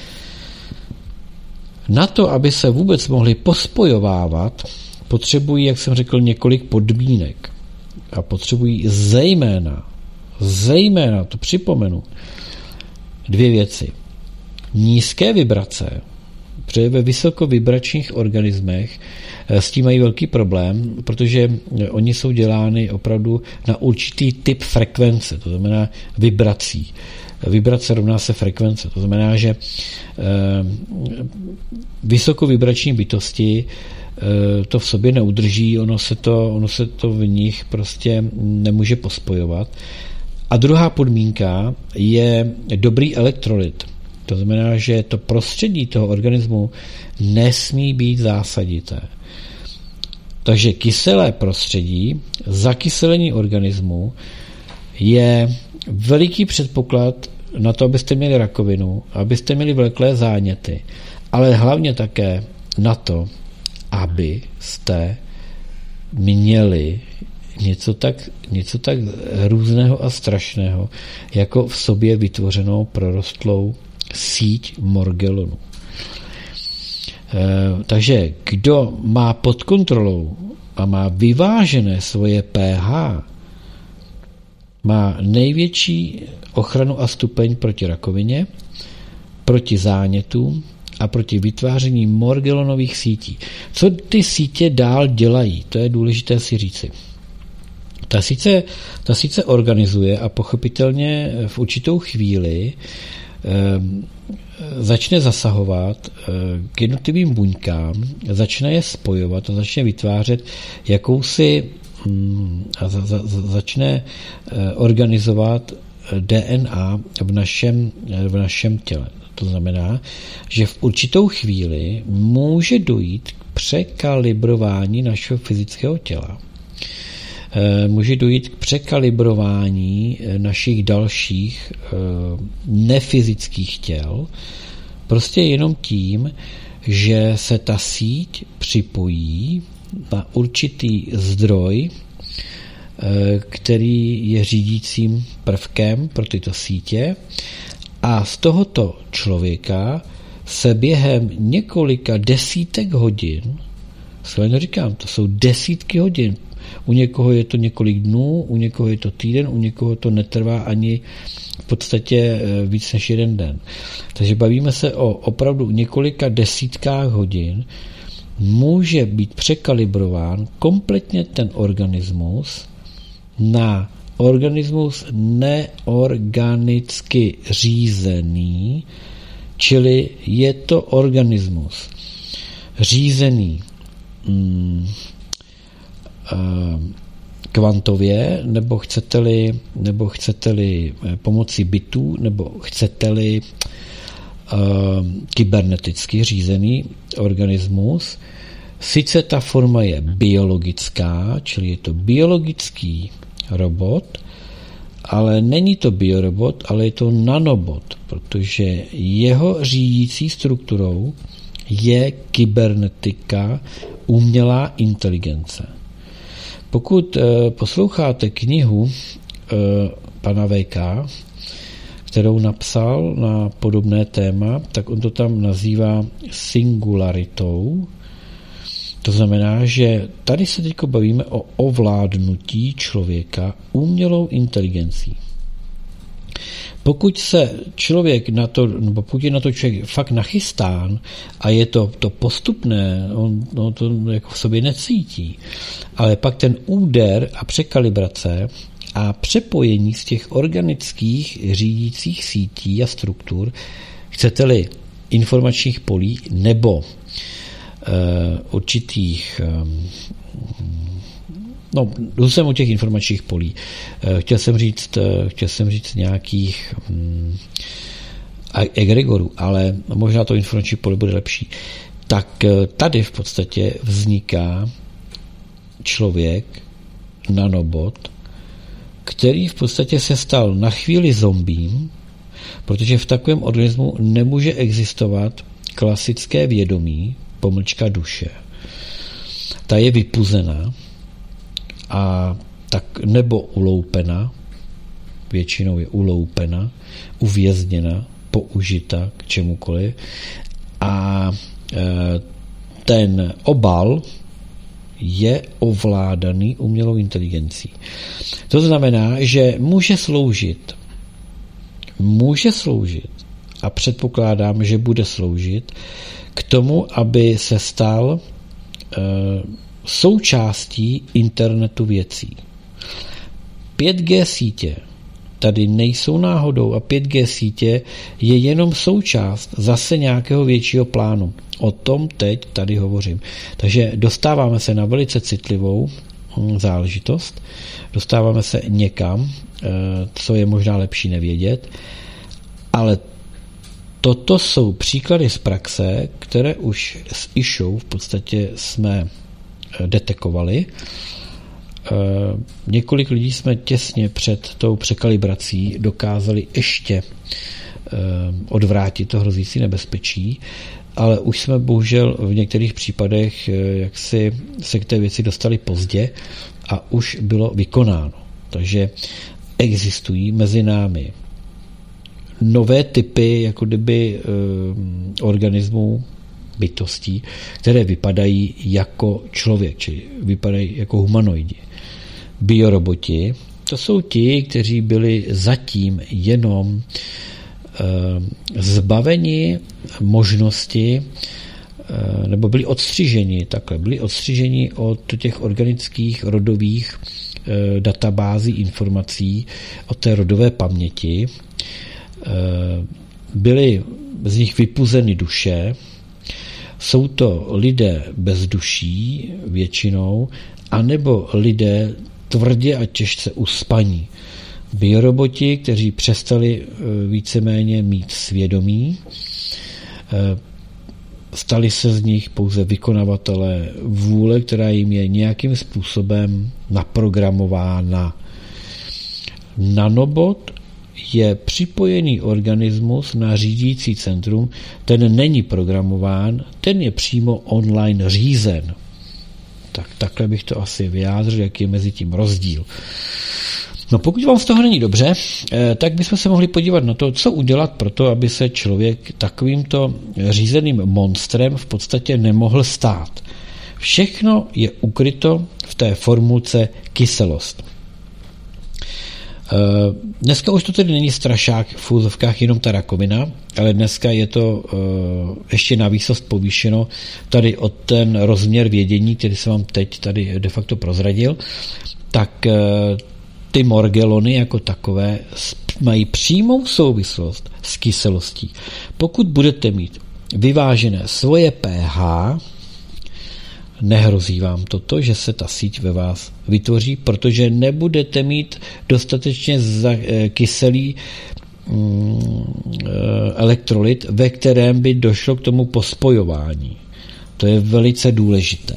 Na to, aby se vůbec mohly pospojovávat, potřebují, jak jsem řekl, několik podmínek. A potřebují zejména, to připomenu, dvě věci. Nízké vibrace, protože ve vysokovibračních organismech s tím mají velký problém, protože oni jsou dělány opravdu na určitý typ frekvence, to znamená vibrací. Vibrace rovná se frekvence, to znamená, že vysokovibrační bytosti to v sobě neudrží, ono se to v nich prostě nemůže pospojovat. A druhá podmínka je dobrý elektrolyt. To znamená, že to prostředí toho organismu nesmí být zásadité. Takže kyselé prostředí, zakyselení organismu je veliký předpoklad na to, abyste měli rakovinu, abyste měli vleklé záněty, ale hlavně také na to, abyste měli něco tak hrůzného a strašného, jako v sobě vytvořenou prorostlou síť Morgellonu. Takže kdo má pod kontrolou a má vyvážené svoje pH, má největší ochranu a stupeň proti rakovině, proti zánětům a proti vytváření morgellonových sítí. Co ty sítě dál dělají? To je důležité si říci. Ta sice organizuje a pochopitelně v určitou chvíli začne zasahovat k jednotlivým buňkám, začne je spojovat a začne vytvářet jakousi a začne organizovat DNA v našem těle. To znamená, že v určitou chvíli může dojít k překalibrování našeho fyzického těla. Může dojít k překalibrování našich dalších nefyzických těl, prostě jenom tím, že se ta síť připojí na určitý zdroj, který je řídícím prvkem pro tyto sítě, a z tohoto člověka se během několika desítek hodin, schválně říkám, to jsou desítky hodin, u někoho je to několik dnů, u někoho je to týden, u někoho to netrvá ani v podstatě víc než jeden den. Takže bavíme se o opravdu několika desítkách hodin, může být překalibrován kompletně ten organismus na organismus neorganicky řízený, čili je to organismus řízený kvantově, nebo chcete-li pomocí bitů, nebo chcete-li kyberneticky řízený organismus. Sice ta forma je biologická, čili je to biologický robot, ale není to biorobot, ale je to nanobot, protože jeho řídící strukturou je kybernetika, umělá inteligence. Pokud posloucháte knihu pana VK, kterou napsal na podobné téma, tak on to tam nazývá singularitou. To znamená, že tady se teď bavíme o ovládnutí člověka umělou inteligencí. Pokud se člověk na to, nebo pokud je na to člověk fakt nachystán a je to postupné, on to jako v sobě necítí, ale pak ten úder a překalibrace a přepojení z těch organických řídících sítí a struktur, chcete-li informačních polí nebo určitých jdu jsem o těch informačních polí. Chtěl jsem říct nějakých egregorů, ale možná to informační pole bude lepší. Tak tady v podstatě vzniká člověk, nanobot, který v podstatě se stal na chvíli zombím, protože v takovém organismu nemůže existovat klasické vědomí, pomlčka duše. Ta je vypuzená a tak nebo uloupena, většinou je uloupena, uvězněna, použita k čemukoliv a ten obal je ovládaný umělou inteligencí. To znamená, že může sloužit a předpokládám, že bude sloužit k tomu, aby se stal součástí internetu věcí. 5G sítě tady nejsou náhodou a 5G sítě je jenom součást zase nějakého většího plánu. O tom teď tady hovořím. Takže dostáváme se na velice citlivou záležitost, dostáváme se někam, co je možná lepší nevědět, ale toto jsou příklady z praxe, které už s Išou v podstatě jsme detekovali. Několik lidí jsme těsně před tou překalibrací dokázali ještě odvrátit to hrozící nebezpečí, ale už jsme bohužel v některých případech jaksi se k té věci dostali pozdě a už bylo vykonáno. Takže existují mezi námi nové typy jako kdyby organismů, bytostí, které vypadají jako člověk, čili vypadají jako humanoidi. Bioroboti, to jsou ti, kteří byli zatím jenom zbaveni možnosti, nebo byli odstřiženi od těch organických rodových databází informací, od té rodové paměti. Byly z nich vypuzeny duše. Jsou to lidé bez duší většinou, anebo lidé tvrdě a těžce uspaní. Bioroboti, kteří přestali víceméně mít svědomí, stali se z nich pouze vykonavatelé vůle, která jim je nějakým způsobem naprogramována. Nanobot je připojený organismus na řídící centrum, ten není programován, ten je přímo online řízen. Takhle bych to asi vyjádřil, jaký je mezi tím rozdíl. No pokud vám z toho není dobře, tak bychom se mohli podívat na to, co udělat pro to, aby se člověk takovýmto řízeným monstrem v podstatě nemohl stát. Všechno je ukryto v té formulce kyselost. Dneska už to tedy není strašák v úzovkách jenom ta rakovina, ale dneska je to ještě na výsost povýšeno tady o ten rozměr vědění, který jsem vám teď tady de facto prozradil, tak ty morgelony jako takové mají přímou souvislost s kyselostí. Pokud budete mít vyvážené svoje pH, nehrozí vám toto, že se ta síť ve vás vytvoří, protože nebudete mít dostatečně kyselý elektrolyt, ve kterém by došlo k tomu pospojování. To je velice důležité.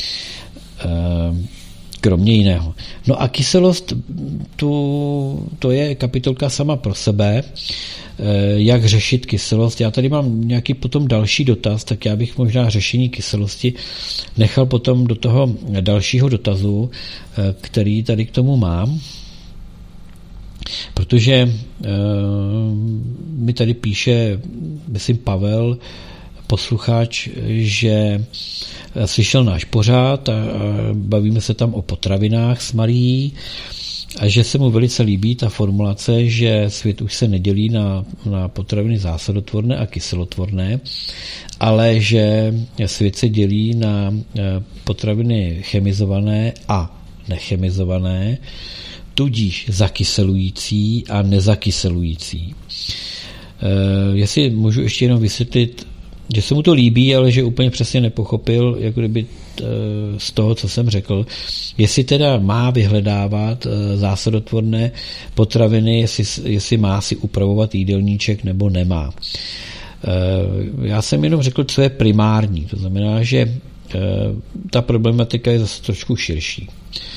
Kromě jiného. No a kyselost, to je kapitolka sama pro sebe, jak řešit kyselost. Já tady mám nějaký potom další dotaz, tak já bych možná řešení kyselosti nechal potom do toho dalšího dotazu, který tady k tomu mám, protože mi tady píše, myslím Pavel, posluchač, že slyšel náš pořad a bavíme se tam o potravinách s Marií a že se mu velice líbí ta formulace, že svět už se nedělí na potraviny zásadotvorné a kyselotvorné, ale že svět se dělí na potraviny chemizované a nechemizované, tudíž zakyselující a nezakyselující. Jestli můžu ještě jenom vysvětlit, že se mu to líbí, ale že úplně přesně nepochopil, jako kdyby z toho, co jsem řekl, jestli teda má vyhledávat zásadotvorné potraviny, jestli má si upravovat jídelníček nebo nemá. Já jsem jenom řekl, co je primární. To znamená, že ta problematika je zase trošku širší.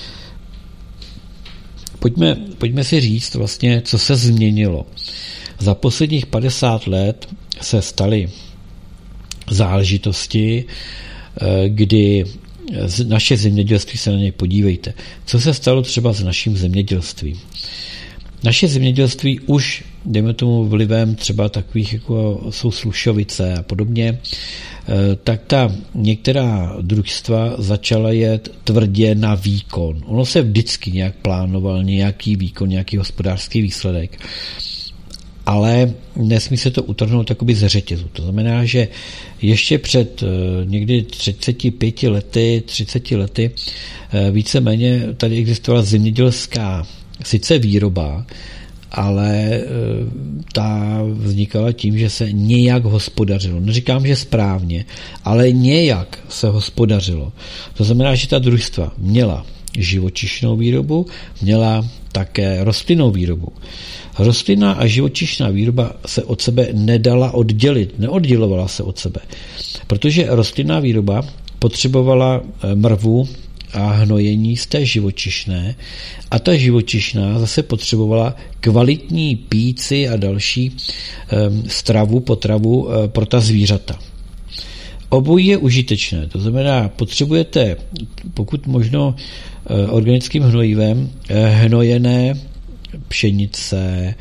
Pojďme si říct vlastně, co se změnilo. Za posledních 50 let se staly záležitosti, kdy naše zemědělství, se na něj podívejte. Co se stalo třeba s naším zemědělstvím? Naše zemědělství už, dejme tomu vlivem třeba takových, jako jsou slušovice a podobně, tak ta některá družstva začala jet tvrdě na výkon. Ono se vždycky nějak plánoval nějaký výkon, nějaký hospodářský výsledek, ale nesmí se to utrhnout takoby ze řetězu. To znamená, že ještě před někdy 35 lety, 30 lety víceméně tady existovala zemědělská sice výroba, ale ta vznikala tím, že se nějak hospodařilo. Neříkám, že správně, ale nějak se hospodařilo. To znamená, že ta družstva měla živočišnou výrobu, měla také rostlinnou výrobu. Rostlinná a živočišná výroba se od sebe nedala oddělit, neoddělovala se od sebe, protože rostlinná výroba potřebovala mrvu a hnojení z té živočišné a ta živočišná zase potřebovala kvalitní píci a další potravu pro ta zvířata. Obojí je užitečné, to znamená, potřebujete pokud možno organickým hnojivem hnojené pšenice,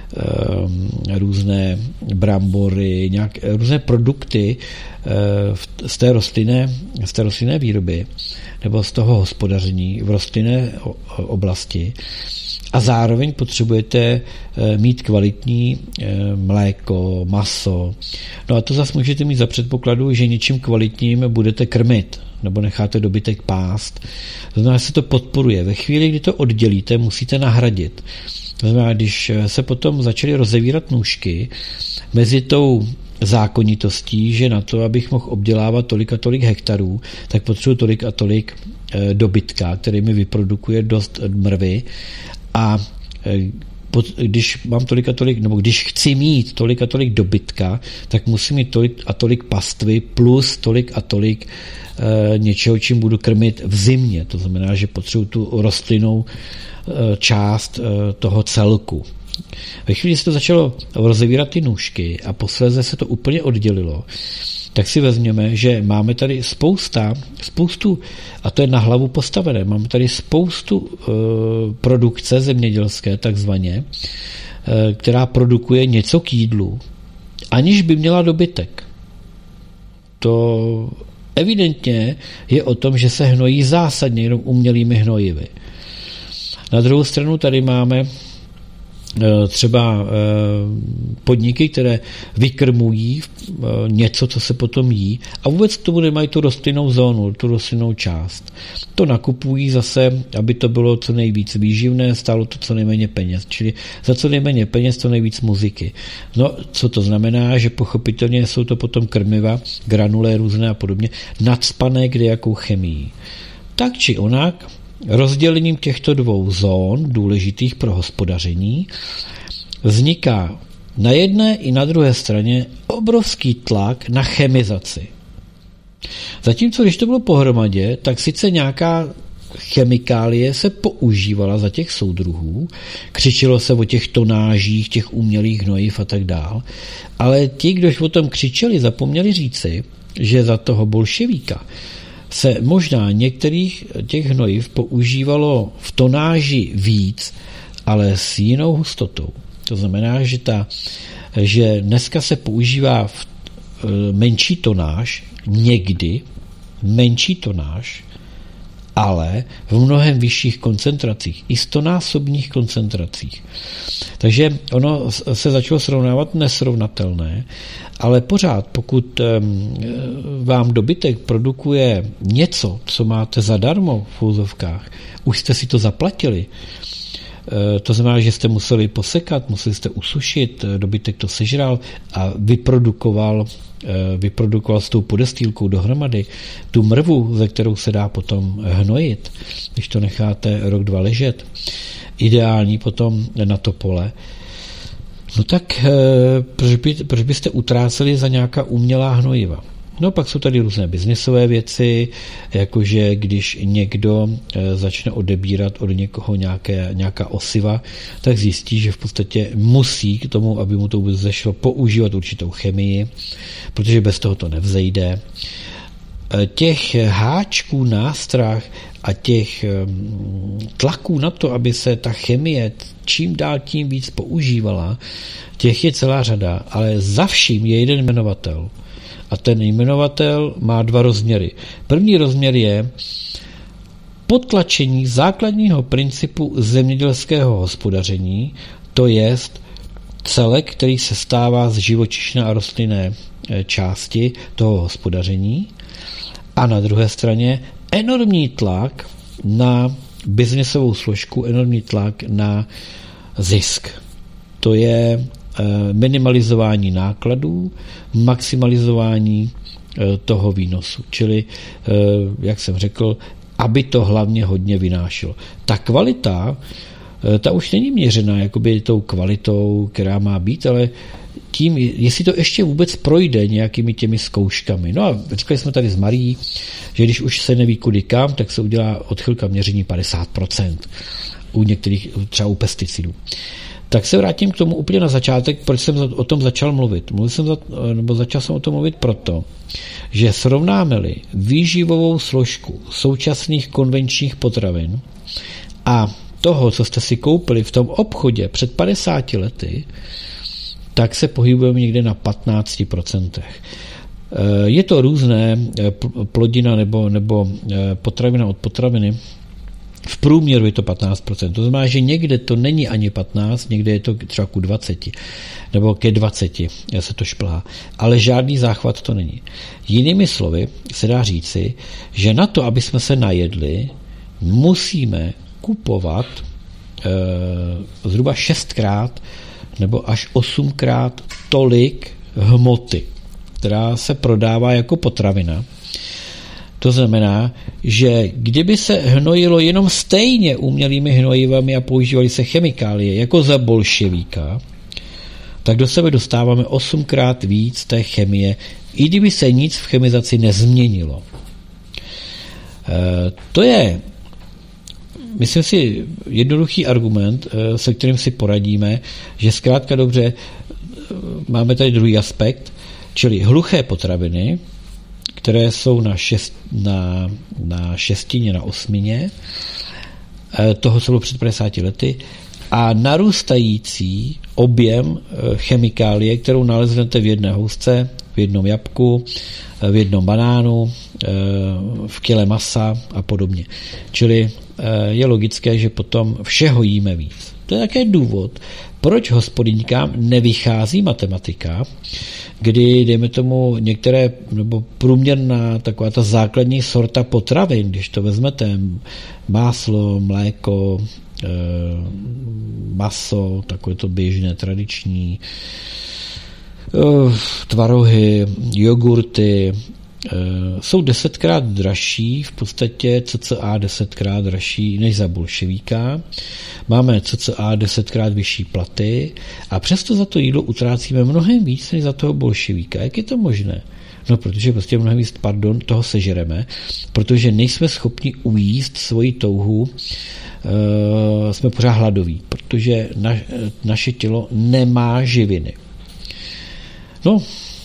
různé brambory, různé produkty z té rostlinné výroby nebo z toho hospodaření v rostlinné oblasti. A zároveň potřebujete mít kvalitní mléko, maso. No a to zase můžete mít za předpokladu, že něčím kvalitním budete krmit nebo necháte dobytek pást. To znamená, že se to podporuje. Ve chvíli, kdy to oddělíte, musíte nahradit. To znamená, když se potom začaly rozevírat nůžky mezi tou zákonitostí, že na to, abych mohl obdělávat tolik a tolik hektarů, tak potřebuji tolik a tolik dobytka, který mi vyprodukuje dost mrvy, a když mám tolik a tolik, nebo když chci mít tolik a tolik dobytka, tak musím mít tolik a tolik pastvy plus tolik a tolik něčeho, čím budu krmit v zimě. To znamená, že potřebuji tu rostlinnou část toho celku. Ve chvíli se to začalo rozevírat ty nůžky a posléze se to úplně oddělilo, tak si vezměme, že máme tady spoustu, a to je na hlavu postavené, máme tady spoustu produkce zemědělské takzvaně, která produkuje něco k jídlu, aniž by měla dobytek. To evidentně je o tom, že se hnojí zásadně jenom umělými hnojivy. Na druhou stranu tady máme třeba podniky, které vykrmují něco, co se potom jí, a vůbec k tomu nemají tu rostlinnou zónu, tu rostlinnou část. To nakupují zase, aby to bylo co nejvíc výživné, stálo to co nejméně peněz, čili za co nejméně peněz to nejvíc muziky. No, co to znamená, že pochopitelně jsou to potom krmiva, granule různé a podobně, nacpané kdejakou chemií. Tak či onak, rozdělením těchto dvou zón, důležitých pro hospodaření, vzniká na jedné i na druhé straně obrovský tlak na chemizaci. Zatímco, když to bylo pohromadě, tak sice nějaká chemikálie se používala za těch soudruhů, křičilo se o těch tonážích, těch umělých hnojiv a tak dál, ale ti, kdož o tom křičeli, zapomněli říci, že za toho bolševíka se možná některých těch hnojiv používalo v tonáži víc, ale s jinou hustotou. To znamená, že dneska se používá menší tonáž, někdy menší tonáž, ale v mnohem vyšších koncentracích, i 100násobných koncentracích. Takže ono se začalo srovnávat nesrovnatelné, ale pořád, pokud vám dobytek produkuje něco, co máte zadarmo v úzovkách, už jste si to zaplatili, to znamená, že jste museli posekat, museli jste usušit, dobytek to sežral a vyprodukoval s tou podestýlkou dohromady tu mrvu, ze kterou se dá potom hnojit, když to necháte rok, dva ležet, ideální potom na to pole. No tak proč byste utráceli za nějaká umělá hnojiva? No pak jsou tady různé biznisové věci, jakože když někdo začne odebírat od někoho nějaká osiva, tak zjistí, že v podstatě musí k tomu, aby mu to vůbec zešlo, používat určitou chemii, protože bez toho to nevzejde. Těch háčků, nástrah a těch tlaků na to, aby se ta chemie čím dál tím víc používala, těch je celá řada, ale za vším je jeden jmenovatel. A ten jmenovatel má dva rozměry. První rozměr je potlačení základního principu zemědělského hospodaření, to jest celek, který se stává z živočišné a rostlinné části toho hospodaření, a na druhé straně enormní tlak na biznesovou složku, enormní tlak na zisk. To je minimalizování nákladů, maximalizování toho výnosu. Čili, jak jsem řekl, aby to hlavně hodně vynášelo. Ta kvalita, ta už není měřena jakoby tou kvalitou, která má být, ale tím, jestli to ještě vůbec projde nějakými těmi zkouškami. No a říkali jsme tady s Marií, že když už se neví kudy kam, tak se udělá odchylka měření 50%. U některých, třeba u pesticidů. Tak se vrátím k tomu úplně na začátek, proč jsem o tom začal mluvit. Začal jsem o tom mluvit proto, že srovnáme-li výživovou složku současných konvenčních potravin a toho, co jste si koupili v tom obchodě před 50 lety, tak se pohybujeme někde na 15%. Je to různé, plodina nebo potravina od potraviny. V průměru je to 15%. To znamená, že někde to není ani 15, někde je to třeba ku 20 nebo ke 20 se to šplhá. Ale žádný záchvat to není. Jinými slovy se dá říci, že na to, aby jsme se najedli, musíme kupovat zhruba 6krát nebo až 8krát tolik hmoty, která se prodává jako potravina. To znamená, že kdyby se hnojilo jenom stejně umělými hnojivami a používali se chemikálie jako za bolševíka, tak do sebe dostáváme 8krát víc té chemie, i kdyby se nic v chemizaci nezměnilo. To je, myslím si, jednoduchý argument, se kterým si poradíme, že zkrátka dobře máme tady druhý aspekt, čili hluché potraviny, které jsou na šestině, na osmině toho, co bylo před 50 lety, a narůstající objem chemikálie, kterou naleznete v jedné housce, v jednom jabku, v jednom banánu, v kile masa a podobně. Čili je logické, že potom všeho jíme víc. To je také důvod, proč hospodyňkám nevychází matematika, kdy, dejme tomu, některé, nebo průměrná taková ta základní sorta potravin, když to vezmete, máslo, mléko, maso, takové to běžné, tradiční, tvarohy, jogurty, jsou 10krát dražší, v podstatě cca 10krát dražší než za bolševíka. Máme cca 10krát vyšší platy a přesto za to jídlo utrácíme mnohem víc než za toho bolševíka. Jak je to možné? No, protože prostě mnohem víc, toho sežereme, protože nejsme schopni ujíst svoji touhu, jsme pořád hladoví, protože naše tělo nemá živiny. No,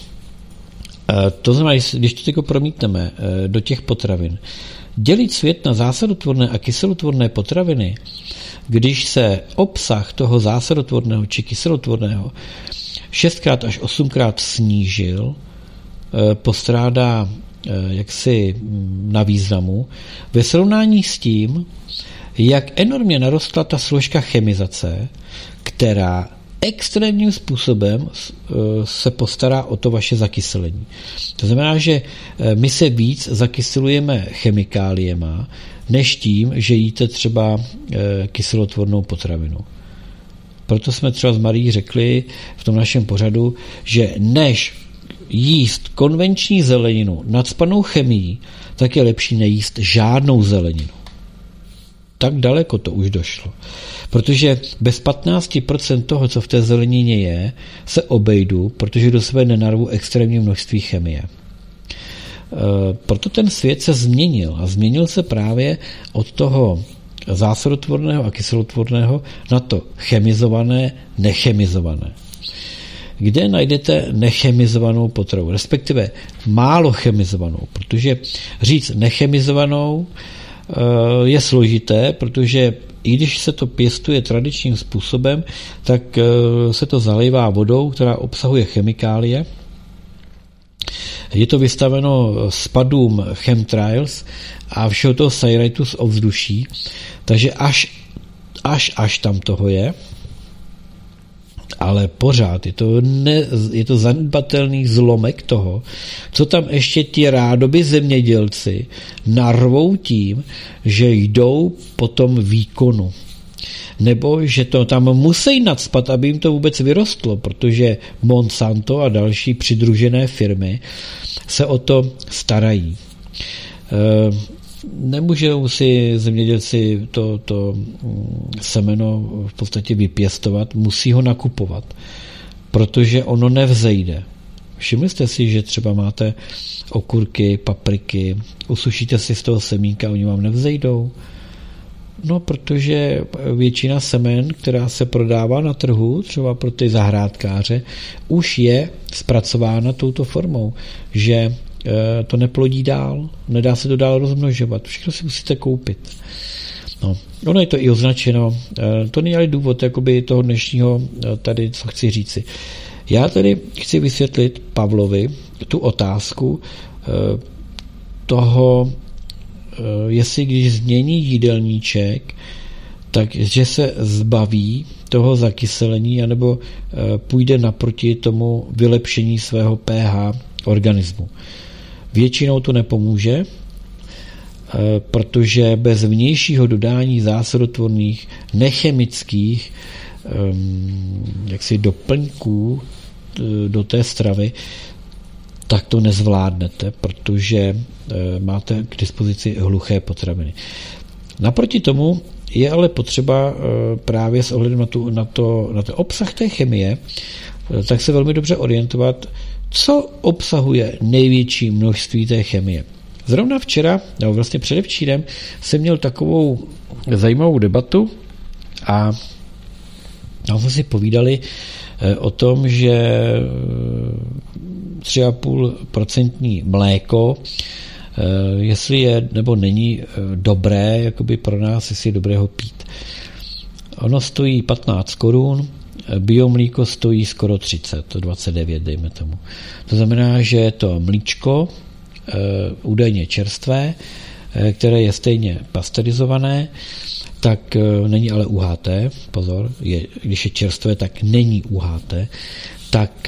to znamená, když to promítneme do těch potravin, dělit svět na zásadotvorné a kyselotvorné potraviny, když se obsah toho zásadotvorného či kyselotvorného 6krát až 8krát snížil, postrádá jaksi na významu, ve srovnání s tím, jak enormně narostla ta složka chemizace, která extrémním způsobem se postará o to vaše zakyselení. To znamená, že my se víc zakyselujeme chemikáliema, než tím, že jíte třeba kyselotvornou potravinu. Proto jsme třeba s Marií řekli v tom našem pořadu, že než jíst konvenční zeleninu nacpanou chemií, tak je lepší nejíst žádnou zeleninu. Tak daleko to už došlo. Protože bez 15% toho, co v té zelenině je, se obejdu, protože do sebe nenarvu extrémní množství chemie. Proto ten svět se změnil a změnil se právě od toho zásadotvorného a kyselotvorného na to chemizované, nechemizované. Kde najdete nechemizovanou potravu, respektive málo chemizovanou, protože říct nechemizovanou je složité, protože i když se to pěstuje tradičním způsobem, tak se to zalejvá vodou, která obsahuje chemikálie. Je to vystaveno spadům chemtrails a všeho toho sajrajtu z ovzduší, takže až tam toho je, ale pořád je to zanedbatelný zlomek toho, co tam ještě ti rádoby zemědělci narvou tím, že jdou po tom výkonu. Nebo že to tam musí nacpat, aby jim to vůbec vyrostlo, protože Monsanto a další přidružené firmy se o to starají. Nemůžou si zemědělci to semeno v podstatě vypěstovat, musí ho nakupovat, protože ono nevzejde. Všimli jste si, že třeba máte okurky, papriky, usušíte si z toho semínka, oni vám nevzejdou? No, protože většina semen, která se prodává na trhu, třeba pro ty zahrádkáře, už je zpracována touto formou, že to neplodí dál, nedá se to dál rozmnožovat, všechno si musíte koupit. No, ono je to i označeno. To není ale důvod jakoby toho dnešního tady, co chci říci. Já tady chci vysvětlit Pavlovi tu otázku toho, jestli když změní jídelníček, takže se zbaví toho zakyselení, anebo půjde naproti tomu vylepšení svého pH organismu. Většinou to nepomůže, protože bez vnějšího dodání zásadotvorných, nechemických jaksi doplňků do té stravy, tak to nezvládnete, protože máte k dispozici hluché potraviny. Naproti tomu je ale potřeba právě s ohledem na ten obsah té chemie, tak se velmi dobře orientovat, co obsahuje největší množství té chemie. Zrovna včera, nebo vlastně předevčírem, jsem měl takovou zajímavou debatu a tam jsme si povídali o tom, že 3,5% mléko, jestli je nebo není dobré, jakoby pro nás, jestli je dobré ho pít. Ono stojí 15 korun, biomlíko stojí skoro 30, to 29, dejme tomu. To znamená, že je to mlíčko, údajně čerstvé, které je stejně pasteurizované, tak není ale UHT, pozor, když je čerstvé, tak není UHT, tak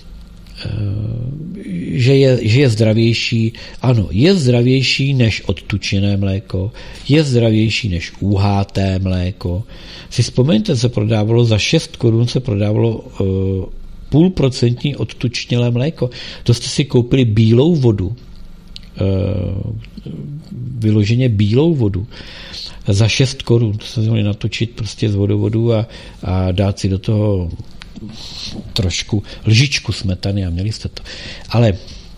že je zdravější, ano, je zdravější než odtučené mléko, je zdravější než UHT mléko. Si vzpomeňte, se prodávalo za 6 korun, se prodávalo 0,5% odtučnělé mléko. To jste si koupili bílou vodu, vyloženě bílou vodu za 6 korun. To se mohli natočit prostě z vodovodu a dát si do toho trošku lžičku smetany a měli jste to. Ale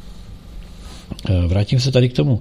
vrátím se tady k tomu.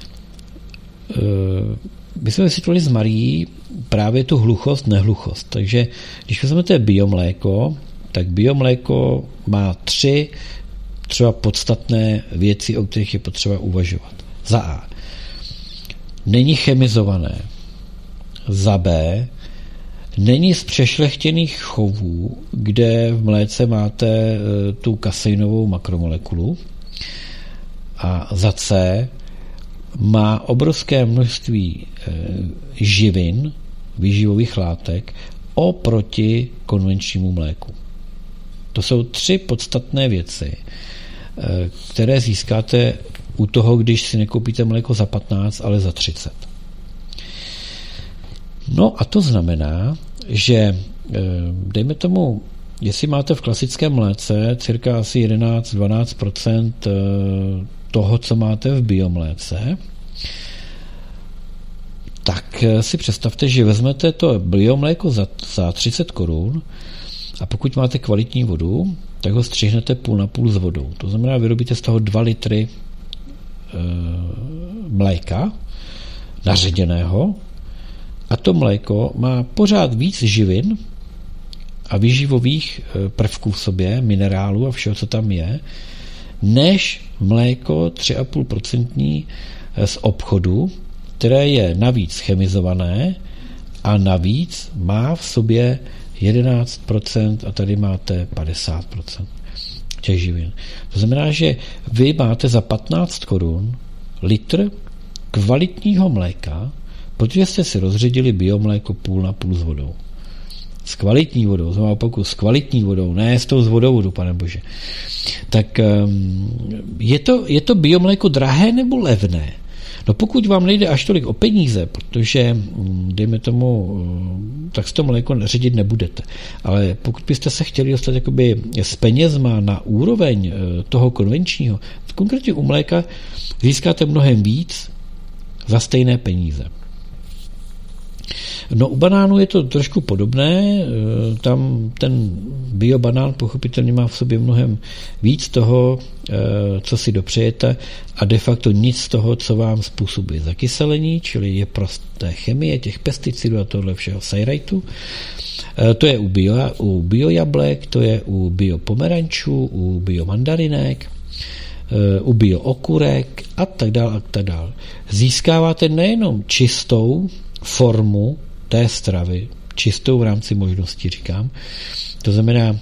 My jsme vysvětlili s Marií právě tu hluchost, nehluchost. Takže když vezmete biomléko, tak biomléko má 3 třeba podstatné věci, o kterých je potřeba uvažovat. Za A. Není chemizované. Za B. Není z přešlechtěných chovů, kde v mléce máte tu kaseinovou makromolekulu. A za C. Má obrovské množství živin, výživových látek oproti konvenčnímu mléku. To jsou 3 podstatné věci, které získáte u toho, když si nekoupíte mléko za 15, ale za 30. No a to znamená, že dejme tomu, jestli máte v klasickém mléce cirka asi 11-12% toho, co máte v biomléce, tak si představte, že vezmete to biomléko za 30 korun a pokud máte kvalitní vodu, tak ho střihnete půl na půl s vodou. To znamená, vyrobíte z toho 2 litry mléka naředěného a to mléko má pořád víc živin a výživových prvků v sobě, minerálů a všeho, co tam je, než mléko 3,5% z obchodu, které je navíc chemizované a navíc má v sobě 11% a tady máte 50% těch živin. To znamená, že vy máte za 15 korun litr kvalitního mléka, protože jste si rozředili biomléko půl na půl s vodou. S kvalitní vodou, znamená opakuju, s kvalitní vodou, ne s tou z vodovodu, pane bože. Tak je to biomléko drahé nebo levné? No pokud vám nejde až tolik o peníze, protože, dejme tomu, tak s to mléko ředit nebudete. Ale pokud byste se chtěli dostat jakoby s penězma na úroveň toho konvenčního, konkrétně u mléka získáte mnohem víc za stejné peníze. No u banánu je to trošku podobné, tam ten biobanán pochopitelně má v sobě mnohem víc toho, co si dopřejete a de facto nic z toho, co vám způsobuje zakyselení, čili je prosté chemie těch pesticidů a tohle všeho sajrajtu. To je u biojablek, to je u biopomerančů, u biomandarinek, u biookurek a tak dále a tak dále. Získáváte nejenom čistou formu té stravy, čistou v rámci možností, říkám. To znamená,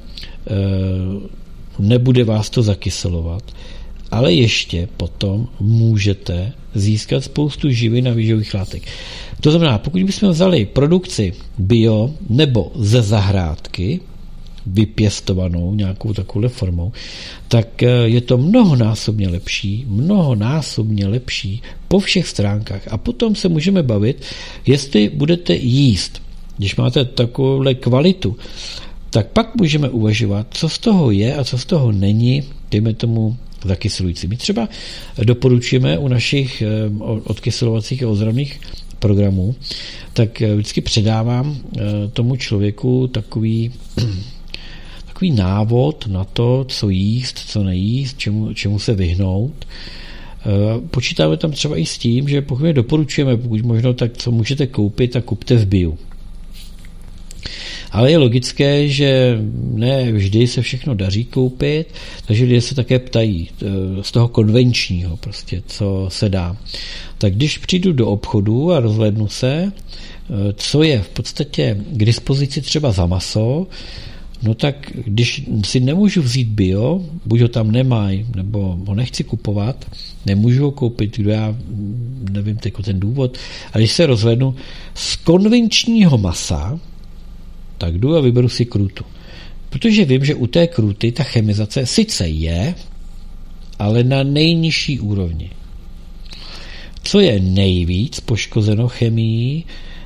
nebude vás to zakyselovat, ale ještě potom můžete získat spoustu živin a výživových látek. To znamená, pokud bychom vzali produkci bio nebo ze zahrádky, vypěstovanou nějakou takovou formou, tak je to mnohonásobně lepší po všech stránkách. A potom se můžeme bavit, jestli budete jíst, když máte takovou kvalitu, tak pak můžeme uvažovat, co z toho je a co z toho není, dejme tomu, zakyselující. My třeba doporučujeme u našich odkyselovacích a ozdravných programů, tak vždycky předávám tomu člověku takový návod na to, co jíst, co nejíst, čemu se vyhnout. Počítáme tam třeba i s tím, že pokud doporučujeme, pokud možno, tak co můžete koupit, tak kupte v bio. Ale je logické, že ne vždy se všechno daří koupit, takže lidé se také ptají z toho konvenčního, prostě, co se dá. Tak když přijdu do obchodu a rozhlédnu se, co je v podstatě k dispozici třeba za maso, no tak když si nemůžu vzít bio, buď ho tam nemají, nebo ho nechci kupovat, nemůžu ho koupit, kdo já nevím ten důvod, a když se rozhlédnu z konvenčního masa, tak jdu a vyberu si krůtu. Protože vím, že u té krůty ta chemizace sice je, ale na nejnižší úrovni. Co je nejvíc poškozeno chemií,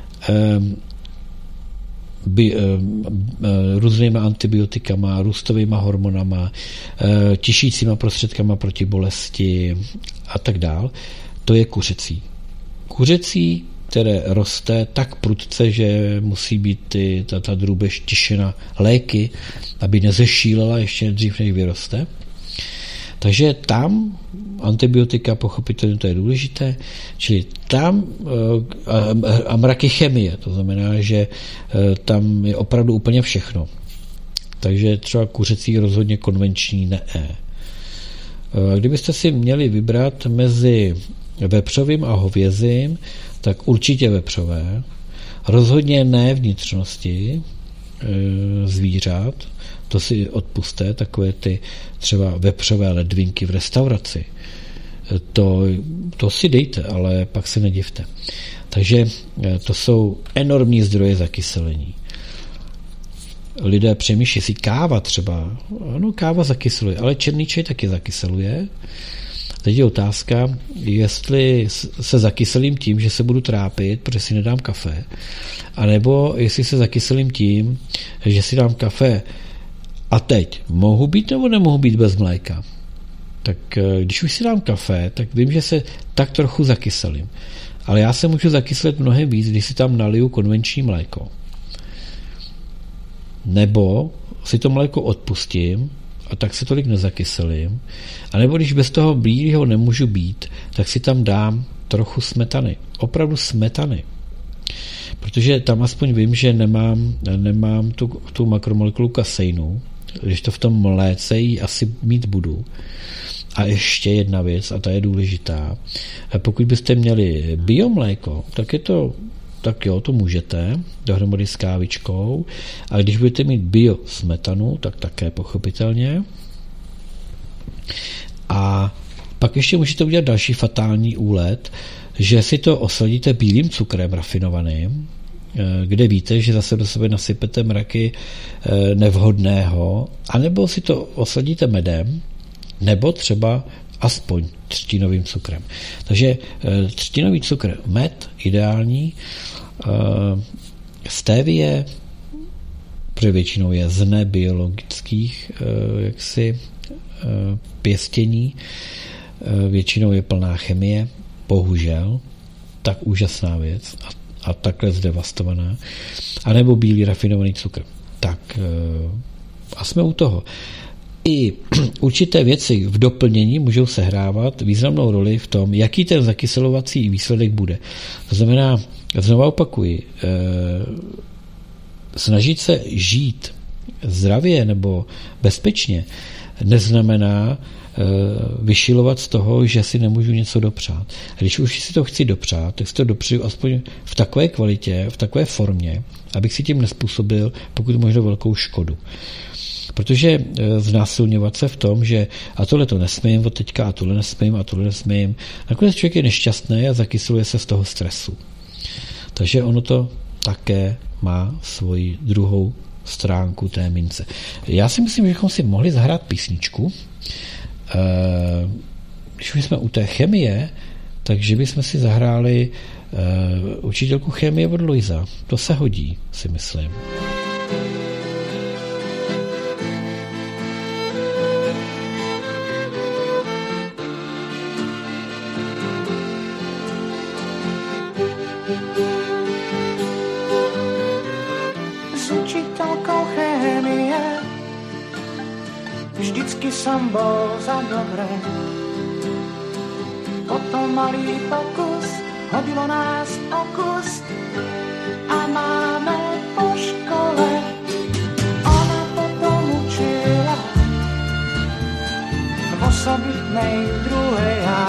různýma antibiotikama, růstovýma hormonama, tišícíma prostředkama proti bolesti a tak dál, to je kuřecí. Kuřecí, které roste tak prudce, že musí být ta drůbež tišena léky, aby nezešílela ještě dřív, než vyroste. Takže tam antibiotika, pochopitelně to je důležité, čili tam a mraky chemie, to znamená, že tam je opravdu úplně všechno. Takže třeba kuřecí rozhodně konvenční ne. Kdybyste si měli vybrat mezi vepřovým a hovězím, tak určitě vepřové, rozhodně ne vnitřnosti zvířat, to si odpusťte, takové ty třeba vepřové ledvinky v restauraci. To si dejte, ale pak se nedivte. Takže to jsou enormní zdroje zakyselení. Lidé přemýšlí si káva třeba. Ano, káva zakyseluje, ale černý čaj taky zakyseluje. Teď je otázka, jestli se zakyselím tím, že se budu trápit, protože si nedám kafe, anebo jestli se zakyselím tím, že si dám kafe a teď mohu být nebo nemohu být bez mléka. Tak když už si dám kafe, tak vím, že se tak trochu zakyselím. Ale já se můžu zakyselit mnohem víc, když si tam naliju konvenční mléko. Nebo si to mléko odpustím a tak se tolik nezakyselím. A nebo když bez toho bílého nemůžu být, tak si tam dám trochu smetany. Opravdu smetany. Protože tam aspoň vím, že nemám tu makromolekulu kaseinu, když to v tom mléce ji asi mít budu. A ještě jedna věc, a ta je důležitá. Pokud byste měli biomléko, tak jo, to můžete dohromady s kávičkou, a když budete mít bio smetanu, tak také pochopitelně. A pak ještě můžete udělat další fatální úlet, že si to osladíte bílým cukrem rafinovaným, kde víte, že zase do sebe nasypete mraky nevhodného, anebo si to osladíte medem, nebo třeba aspoň třtinovým cukrem. Takže třtinový cukr, med, ideální, stevie, protože většinou je z nebiologických pěstění, většinou je plná chemie, bohužel, tak úžasná věc a takhle zdevastovaná, anebo bílý rafinovaný cukr. Tak a jsme u toho. I určité věci v doplnění můžou sehrávat významnou roli v tom, jaký ten zakyselovací výsledek bude. To znamená, znovu opakuji, snažit se žít zdravě nebo bezpečně neznamená, vyšilovat z toho, že si nemůžu něco dopřát. A když už si to chci dopřát, tak si to dopřeju aspoň v takové kvalitě, v takové formě, abych si tím nespůsobil pokud možno velkou škodu. Protože znásilňovat se v tom, že a tohle to nesmím od teďka, a tohle nesmím, nakonec člověk je nešťastný a zakyseluje se z toho stresu. Takže ono to také má svoji druhou stránku té mince. Já si myslím, že bychom si mohli zahrát písničku. Když jsme u té chemie, takže bychom si zahráli učitelku chemie od Loisa. To se hodí, si myslím. Vždycky som bol za dobré. Potom malý pokus, hodilo nás o kus a máme po škole. Ona potom učila v osobitnej druhej já.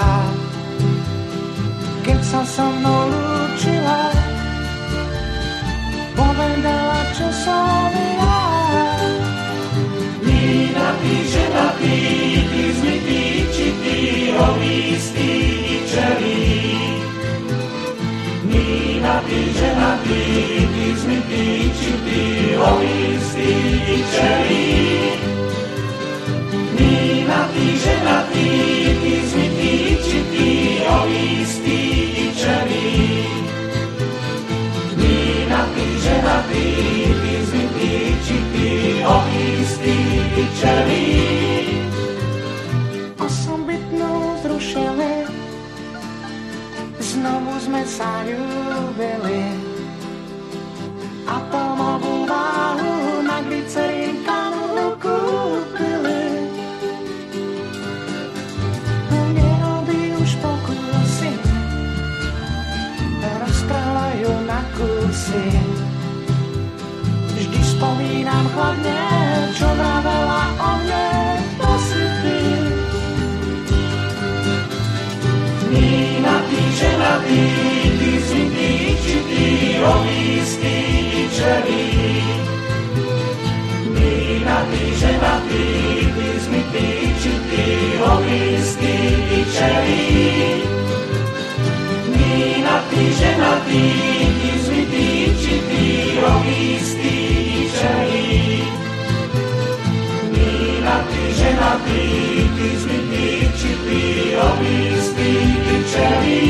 Keď sa so mnou lúčila, povedala, čo som ja. Ženatý, ty zmytý, čitý, holistý i čelý. Mínatý, ženatý, ty zmytý, čitý, holistý i čelý. Mínatý, ženatý, ty zmytý, čitý, holistý i čelý. Mínatý, ženatý, ty zmytý, čitý, holistý i čelý. Osobitnú zrušili, znovu sme sa ľúbili. Atomovú váhu na glycerín kanu kúpili. Nerobí už pokusy, roztrhla ju na kusy. Vždy spomínam chladne, čo vravela o mne, to si ty. Mínatý, ženatý, ty zmytý, čitý, holistý i čelý. Mínatý, ženatý, ty zmytý, čitý, holistý i čelý. Mínatý, ženatý, ty zmytý, čitý, holistý i čelý. Mínatý, ženatý, ty zmytý, čitý, holistý i čelý.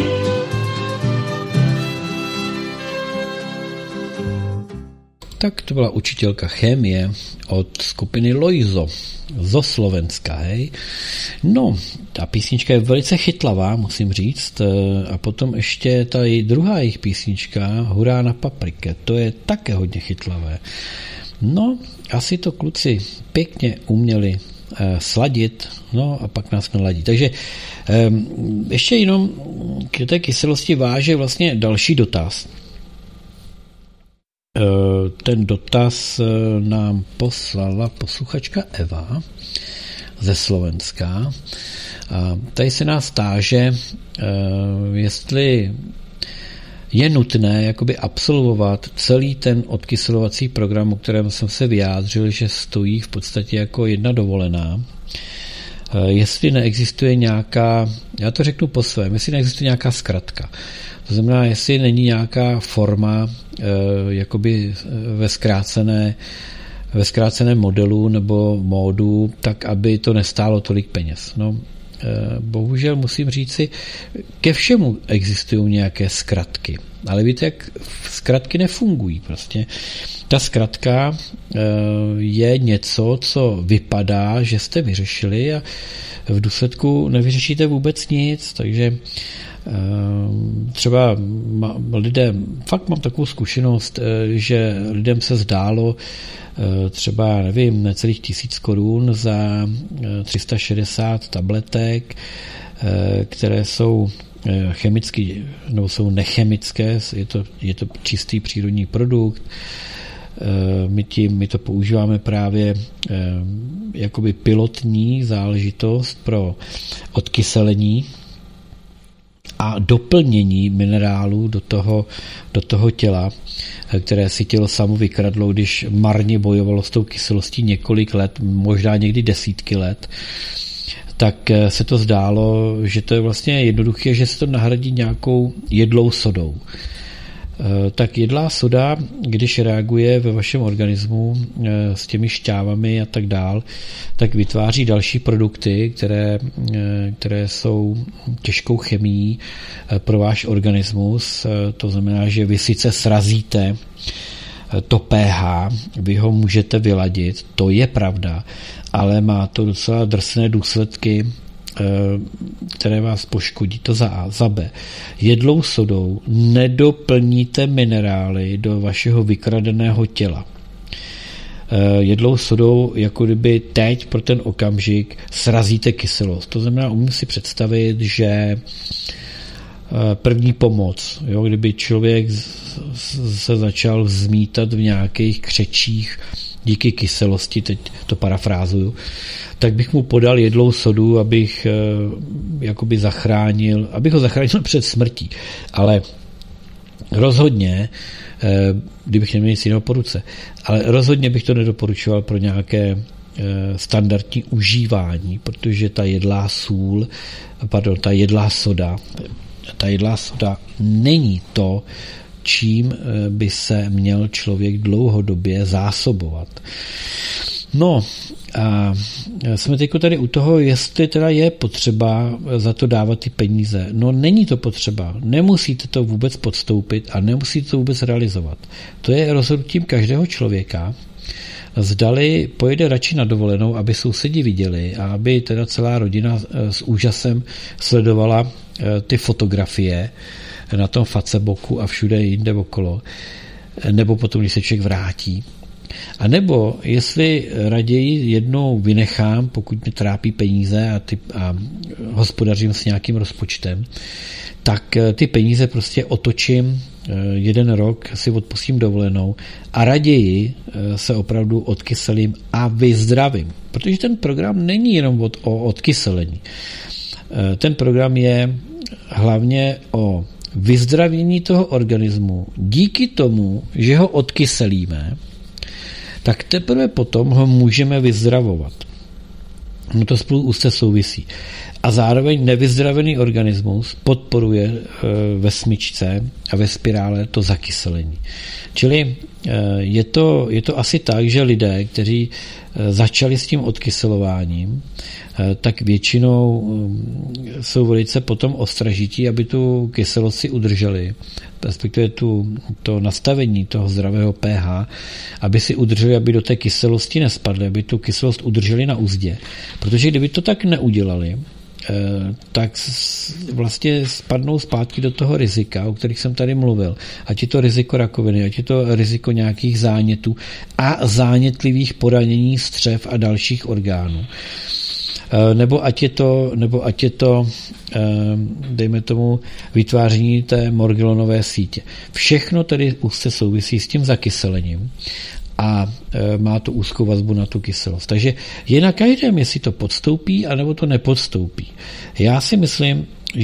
Tak to byla učitelka chemie od skupiny Loiso zo Slovenska, hej. No, ta písnička je velice chytlavá, musím říct. A potom ještě ta druhá jejich písnička, Hurá na paprike, to je také hodně chytlavé. No, asi to kluci pěkně uměli sladit, no a pak nás naladí. Takže ještě jenom k té kyselosti váže vlastně další dotaz. Ten dotaz nám poslala posluchačka Eva ze Slovenska. A tady se nás táže, jestli je nutné jakoby absolvovat celý ten odkyselovací program, o kterém jsem se vyjádřil, že stojí v podstatě jako jedna dovolená. Jestli neexistuje nějaká, já to řeknu po svém, jestli neexistuje nějaká zkratka. To znamená, jestli není nějaká forma jakoby ve zkráceném modelu nebo módu, tak aby to nestálo tolik peněz. No, bohužel musím říci, ke všemu existují nějaké zkratky. Ale víte, jak zkratky nefungují. Prostě ta zkratka je něco, co vypadá, že jste vyřešili a v důsledku nevyřešíte vůbec nic, takže třeba lidem, fakt mám takovou zkušenost, že lidem se zdálo třeba, nevím, necelých 1000 korun za 360 tabletek, které jsou chemicky, nebo jsou nechemické, je to čistý přírodní produkt, My to používáme právě jakoby pilotní záležitost pro odkyselení a doplnění minerálů do toho těla, které si tělo samo vykradlo, když marně bojovalo s tou kyselostí několik let, možná někdy desítky let, tak se to zdálo, že to je vlastně jednoduché, že se to nahradí nějakou jedlou sodou. Tak jedlá soda, když reaguje ve vašem organismu s těmi šťávami a tak dál, tak vytváří další produkty, které jsou těžkou chemií pro váš organismus. To znamená, že vy sice srazíte to pH, vy ho můžete vyladit, to je pravda, ale má to docela drsné důsledky, které vás poškodí. To za A. Za B. Jedlou sodou nedoplníte minerály do vašeho vykradeného těla. Jedlou sodou jako kdyby teď pro ten okamžik srazíte kyselost. To znamená, umím si představit, že první pomoc, jo, kdyby člověk se začal vzmítat v nějakých křečích díky kyselosti, teď to parafrázuju, tak bych mu podal jedlou sodu, abych ho zachránil před smrtí. Ale rozhodně, kdybych neměl nic jiného po ruce, ale rozhodně bych to nedoporučoval pro nějaké standardní užívání, protože ta jedlá jedlá soda není to, čím by se měl člověk dlouhodobě zásobovat. No a jsme teď tady u toho, jestli teda je potřeba za to dávat ty peníze. No není to potřeba, nemusíte to vůbec podstoupit a nemusíte to vůbec realizovat. To je rozhodnutím každého člověka, zdali pojede radši na dovolenou, aby sousedi viděli a aby teda celá rodina s úžasem sledovala ty fotografie na tom Facebooku a všude jinde okolo, nebo potom, když se člověk vrátí. A nebo jestli raději jednou vynechám, pokud mě trápí peníze a hospodařím s nějakým rozpočtem, tak ty peníze prostě otočím, jeden rok si odpustím dovolenou a raději se opravdu odkyselím a vyzdravím. Protože ten program není jenom o odkyselení. Ten program je hlavně o vyzdravění toho organismu díky tomu, že ho odkyselíme, tak teprve potom ho můžeme vyzdravovat. No to spolu úzce souvisí. A zároveň nevyzdravený organismus podporuje ve smyčce a ve spirále to zakyselení. Čili je to asi tak, že lidé, kteří začali s tím odkyselováním, tak většinou jsou velice potom ostražití, aby tu kyselost si udrželi, respektive to nastavení toho zdravého pH, aby si udrželi, aby do té kyselosti nespadly, aby tu kyselost udrželi na uzdě. Protože kdyby to tak neudělali, tak vlastně spadnou zpátky do toho rizika, o kterých jsem tady mluvil. Ať je to riziko rakoviny, ať je to riziko nějakých zánětů a zánětlivých poranění střev a dalších orgánů. Nebo ať je to dejme tomu vytváření té morgellonové sítě. Všechno tedy úzce souvisí s tím zakyselením a má to úzkou vazbu na tu kyselost. Takže je na každém, jestli to podstoupí, anebo to nepodstoupí. Já si myslím,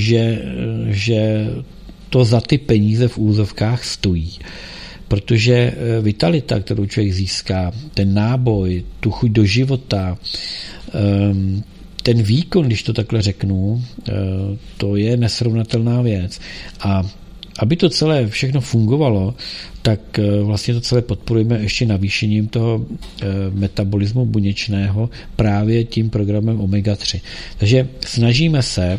že to za ty peníze v úzovkách stojí. Protože vitalita, kterou člověk získá, ten náboj, tu chuť do života, ten výkon, když to takhle řeknu, to je nesrovnatelná věc. A aby to celé všechno fungovalo, tak vlastně to celé podporujeme ještě navýšením toho metabolismu buněčného právě tím programem omega-3. Takže snažíme se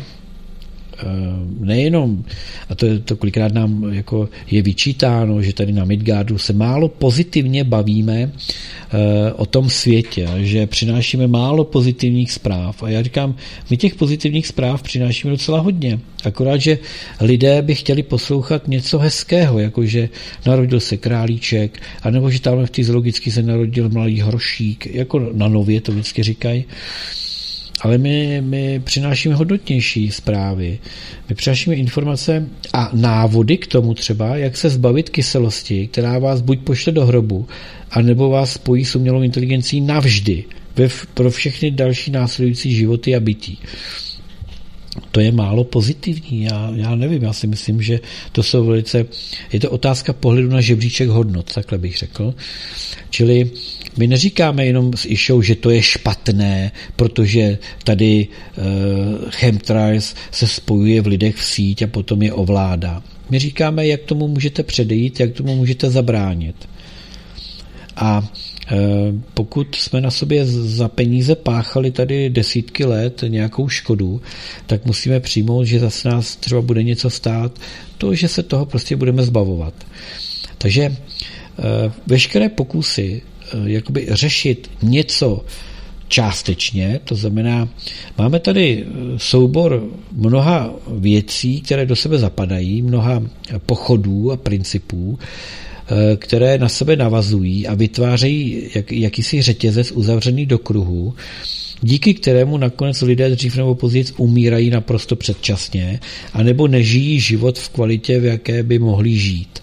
nejenom, a to kolikrát nám jako je vyčítáno, že tady na Midgardu se málo pozitivně bavíme o tom světě, že přinášíme málo pozitivních zpráv. A já říkám, my těch pozitivních zpráv přinášíme docela hodně. Akorát, že lidé by chtěli poslouchat něco hezkého, jako že narodil se králíček, anebo že tamhle v té zoologické se narodil malý hrošík, jako na Nově to vždycky říkají. ale my přinášíme hodnotnější zprávy. My přinášíme informace a návody k tomu třeba, jak se zbavit kyselosti, která vás buď pošle do hrobu, anebo vás spojí s umělou inteligencí navždy pro všechny další následující životy a bytí. To je málo pozitivní, já nevím, já si myslím, že to jsou velice, je to otázka pohledu na žebříček hodnot, takhle bych řekl. Čili my neříkáme jenom s Išou, že to je špatné, protože tady chemtrails se spojuje v lidech v síť a potom je ovládá. My říkáme, jak tomu můžete předejít, jak tomu můžete zabránit. A pokud jsme na sobě za peníze páchali tady desítky let nějakou škodu, tak musíme přijmout, že zase nás třeba bude něco stát, to, že se toho prostě budeme zbavovat. Takže veškeré pokusy jakoby řešit něco částečně, to znamená, máme tady soubor mnoha věcí, které do sebe zapadají, mnoha pochodů a principů, které na sebe navazují a vytvářejí jakýsi řetězec uzavřený do kruhu, díky kterému nakonec lidé dřív nebo později umírají naprosto předčasně, anebo nežijí život v kvalitě, v jaké by mohli žít.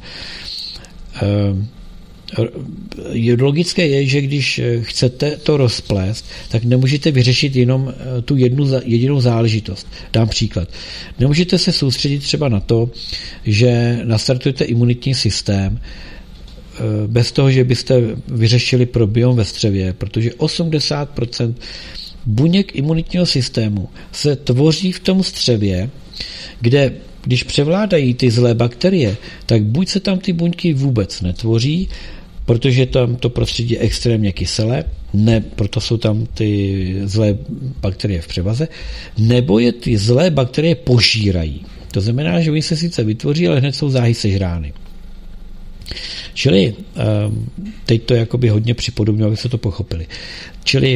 Logické je, že když chcete to rozplést, tak nemůžete vyřešit jenom tu jedinou záležitost. Dám příklad. Nemůžete se soustředit třeba na to, že nastartujete imunitní systém bez toho, že byste vyřešili probiom ve střevě, protože 80% buněk imunitního systému se tvoří v tom střevě, kde když převládají ty zlé bakterie, tak buď se tam ty buňky vůbec netvoří, protože tam to prostředí je extrémně kyselé, proto jsou tam ty zlé bakterie v převaze, nebo je ty zlé bakterie požírají. To znamená, že oni se sice vytvoří, ale hned jsou záhy sežrány. Čili teď to jakoby hodně připodobňuji, aby se to pochopili. Čili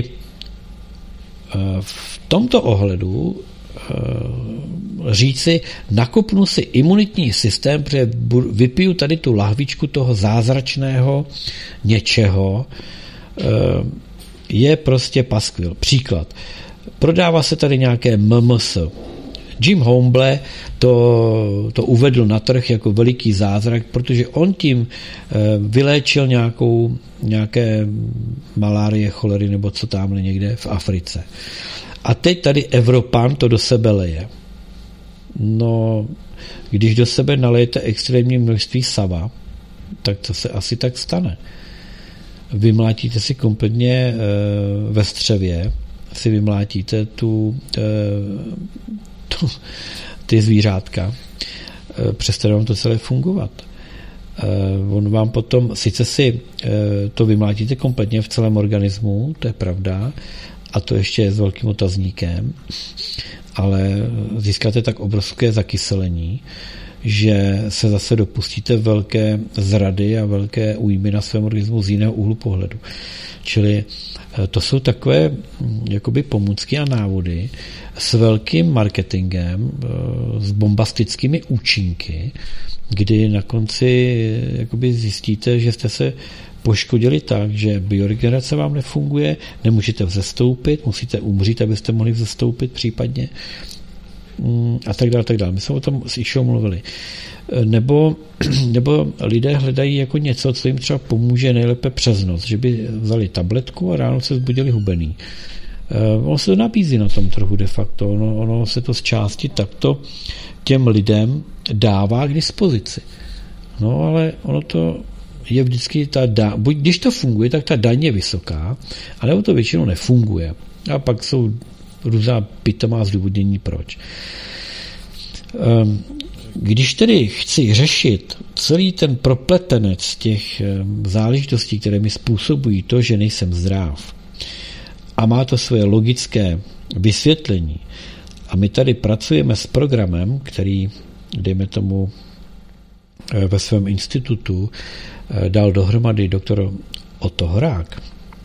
v tomto ohledu říci, nakopnu si imunitní systém, protože vypiju tady tu lahvičku toho zázračného něčeho, je prostě paskvil. Příklad. Prodává se tady nějaké MMS. Jim Homble to uvedl na trh jako veliký zázrak, protože on tím vyléčil nějaké malárie, cholery nebo co tamhle někde v Africe. A teď tady Evropan to do sebe leje. No, když do sebe nalejete extrémní množství sava, tak to se asi tak stane. Vymlátíte si kompletně ve střevě, si vymlátíte ty zvířátka, přestane vám to celé fungovat. On vám potom, sice si to vymlátíte kompletně v celém organismu, to je pravda, a to ještě s velkým otazníkem, ale získáte tak obrovské zakyselení, že se zase dopustíte velké zrady a velké újmy na svém organismu z jiného úhlu pohledu. Čili to jsou takové jakoby pomůcky a návody s velkým marketingem, s bombastickými účinky, kdy na konci jakoby zjistíte, že jste se poškodili tak, že bioregenerace vám nefunguje, nemůžete vzestoupit, musíte umřít, abyste mohli vzestoupit případně a tak dále, tak dále. My jsme o tom s Išou mluvili. Nebo lidé hledají jako něco, co jim třeba pomůže nejlépe přes noc, že by vzali tabletku a ráno se zbudili hubený. Ono se to nabízí na tom trhu de facto, ono se to z části takto těm lidem dává k dispozici. No ale ono to je vždycky buď když to funguje, tak ta daň je vysoká, anebo to většinou nefunguje. A pak jsou různá pitomá zdůvodnění proč. Když tedy chci řešit celý ten propletenec těch záležitostí, které mi způsobují to, že nejsem zdrav, a má to svoje logické vysvětlení, a my tady pracujeme s programem, který, dejme tomu, ve svém institutu dal dohromady doktor Otto Horák,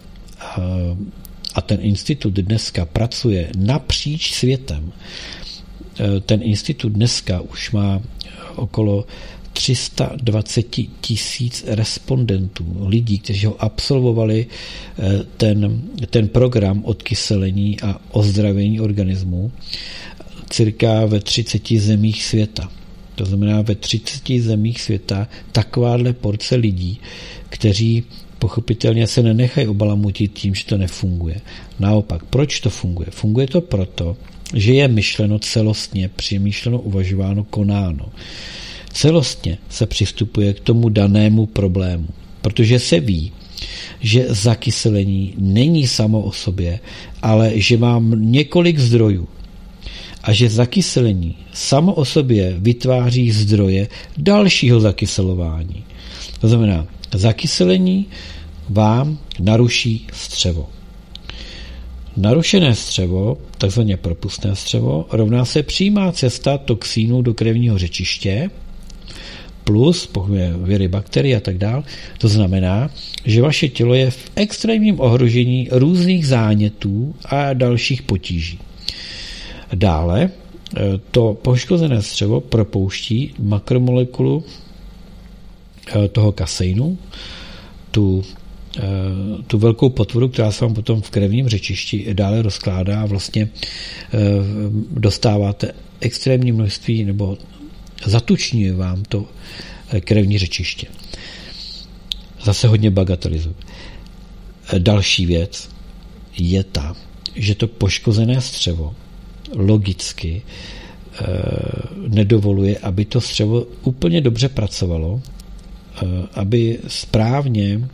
a ten institut dneska pracuje napříč světem. Ten institut dneska už má okolo 320 000 respondentů, lidí, kteří ho absolvovali ten program odkyselení a ozdravění organismu, cirka ve 30 zemích světa. To znamená ve 30 zemích světa takováhle porce lidí, kteří pochopitelně se nenechají obalamutit tím, že to nefunguje. Naopak, proč to funguje? Funguje to proto, že je myšleno celostně, přemýšleno, uvažováno, konáno. Celostně se přistupuje k tomu danému problému, protože se ví, že zakyselení není samo o sobě, ale že mám několik zdrojů a že zakyselení samo o sobě vytváří zdroje dalšího zakyselování. To znamená, zakyselení vám naruší střevo. Narušené střevo, takzvaně propustné střevo, rovná se přímá cesta toxínů do krevního řečiště plus viry, bakterie a tak dále. To znamená, že vaše tělo je v extrémním ohrožení různých zánětů a dalších potíží. Dále to poškozené střevo propouští makromolekulu toho kaseinu, tu velkou potvoru, která se vám potom v krevním řečišti dále rozkládá a vlastně dostáváte extrémní množství nebo zatučňuje vám to krevní řečiště. Zase hodně bagatelizuji. Další věc je ta, že to poškozené střevo logicky nedovoluje, aby to střevo úplně dobře pracovalo, aby správně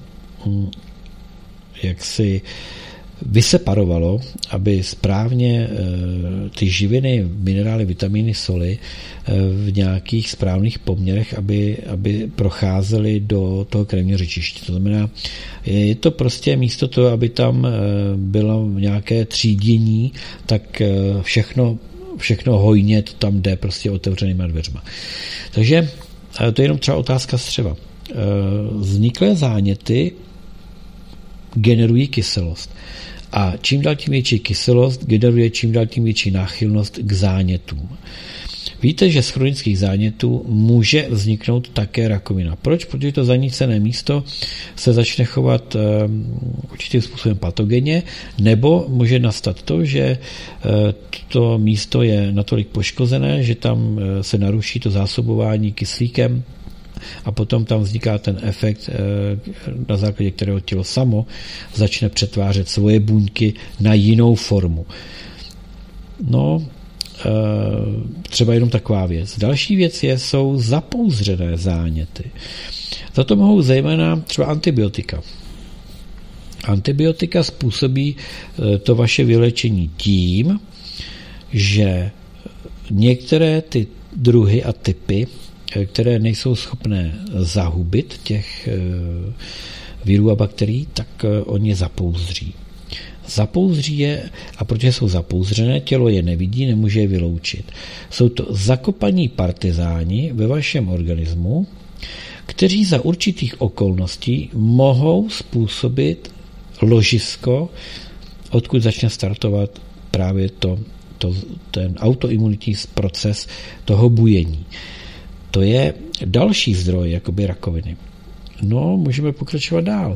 jaksi vyseparovalo, aby správně ty živiny, minerály, vitamíny, soli v nějakých správných poměrech, aby procházely do toho krevního řečiště. To znamená, je to prostě místo toho, aby tam bylo nějaké třídění, tak všechno hojně to tam jde prostě otevřenýma dveřma. Takže to je jenom třeba otázka střeva. Vzniklé záněty generují kyselost. A čím dál tím větší kyselost generuje čím dál tím větší náchylnost k zánětům. Víte, že z chronických zánětů může vzniknout také rakovina. Proč? Protože to zanícené místo se začne chovat určitým způsobem patogenně, nebo může nastat to, že to místo je natolik poškozené, že tam se naruší to zásobování kyslíkem a potom tam vzniká ten efekt, na základě kterého tělo samo začne přetvářet svoje buňky na jinou formu. No, třeba jenom taková věc. Další věc jsou zapouzřené záněty. Za to mohou zejména třeba antibiotika. Antibiotika způsobí to vaše vylečení tím, že některé ty druhy a typy, které nejsou schopné zahubit těch virů a bakterií, tak oni zapouzří. Zapouzří je, a protože jsou zapouzřené, tělo je nevidí, nemůže je vyloučit. Jsou to zakopaní partizáni ve vašem organismu, kteří za určitých okolností mohou způsobit ložisko, odkud začne startovat právě ten autoimunitní proces toho bujení. To je další zdroj jakoby rakoviny. No, můžeme pokračovat dál.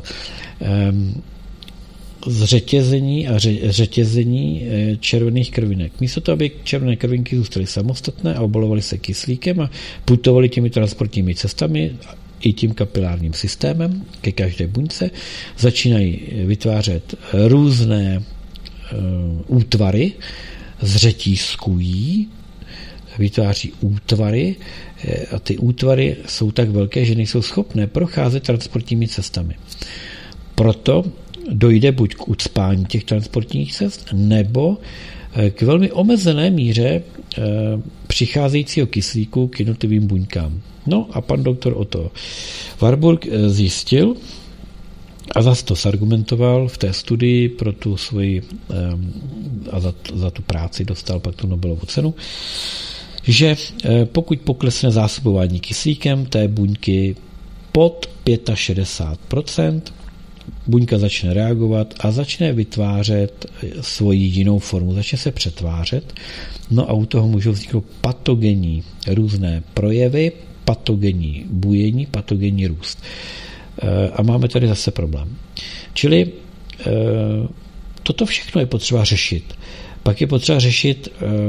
Zřetězení a řetězení červených krvinek. Místo toho, aby červené krvinky zůstaly samostatné a obalovaly se kyslíkem a putovaly těmi transportními cestami i tím kapilárním systémem ke každé buňce, začínají vytvářet různé útvary, zřetízkují, vytváří útvary a ty útvary jsou tak velké, že nejsou schopné procházet transportními cestami. Proto dojde buď k ucpání těch transportních cest, nebo k velmi omezené míře přicházejícího kyslíku k jednotlivým buňkám. No a pan doktor Otto Warburg zjistil a zase to zargumentoval v té studii pro tu svoji a za tu práci dostal pak tu Nobelovu cenu, že pokud poklesne zásobování kyslíkem té buňky pod 65%, buňka začne reagovat a začne vytvářet svoji jinou formu, začne se přetvářet, no a u toho můžou vzniknout patogenní různé projevy, patogenní bujení, patogenní růst. A máme tady zase problém. Čili toto všechno je potřeba řešit. Pak je potřeba řešit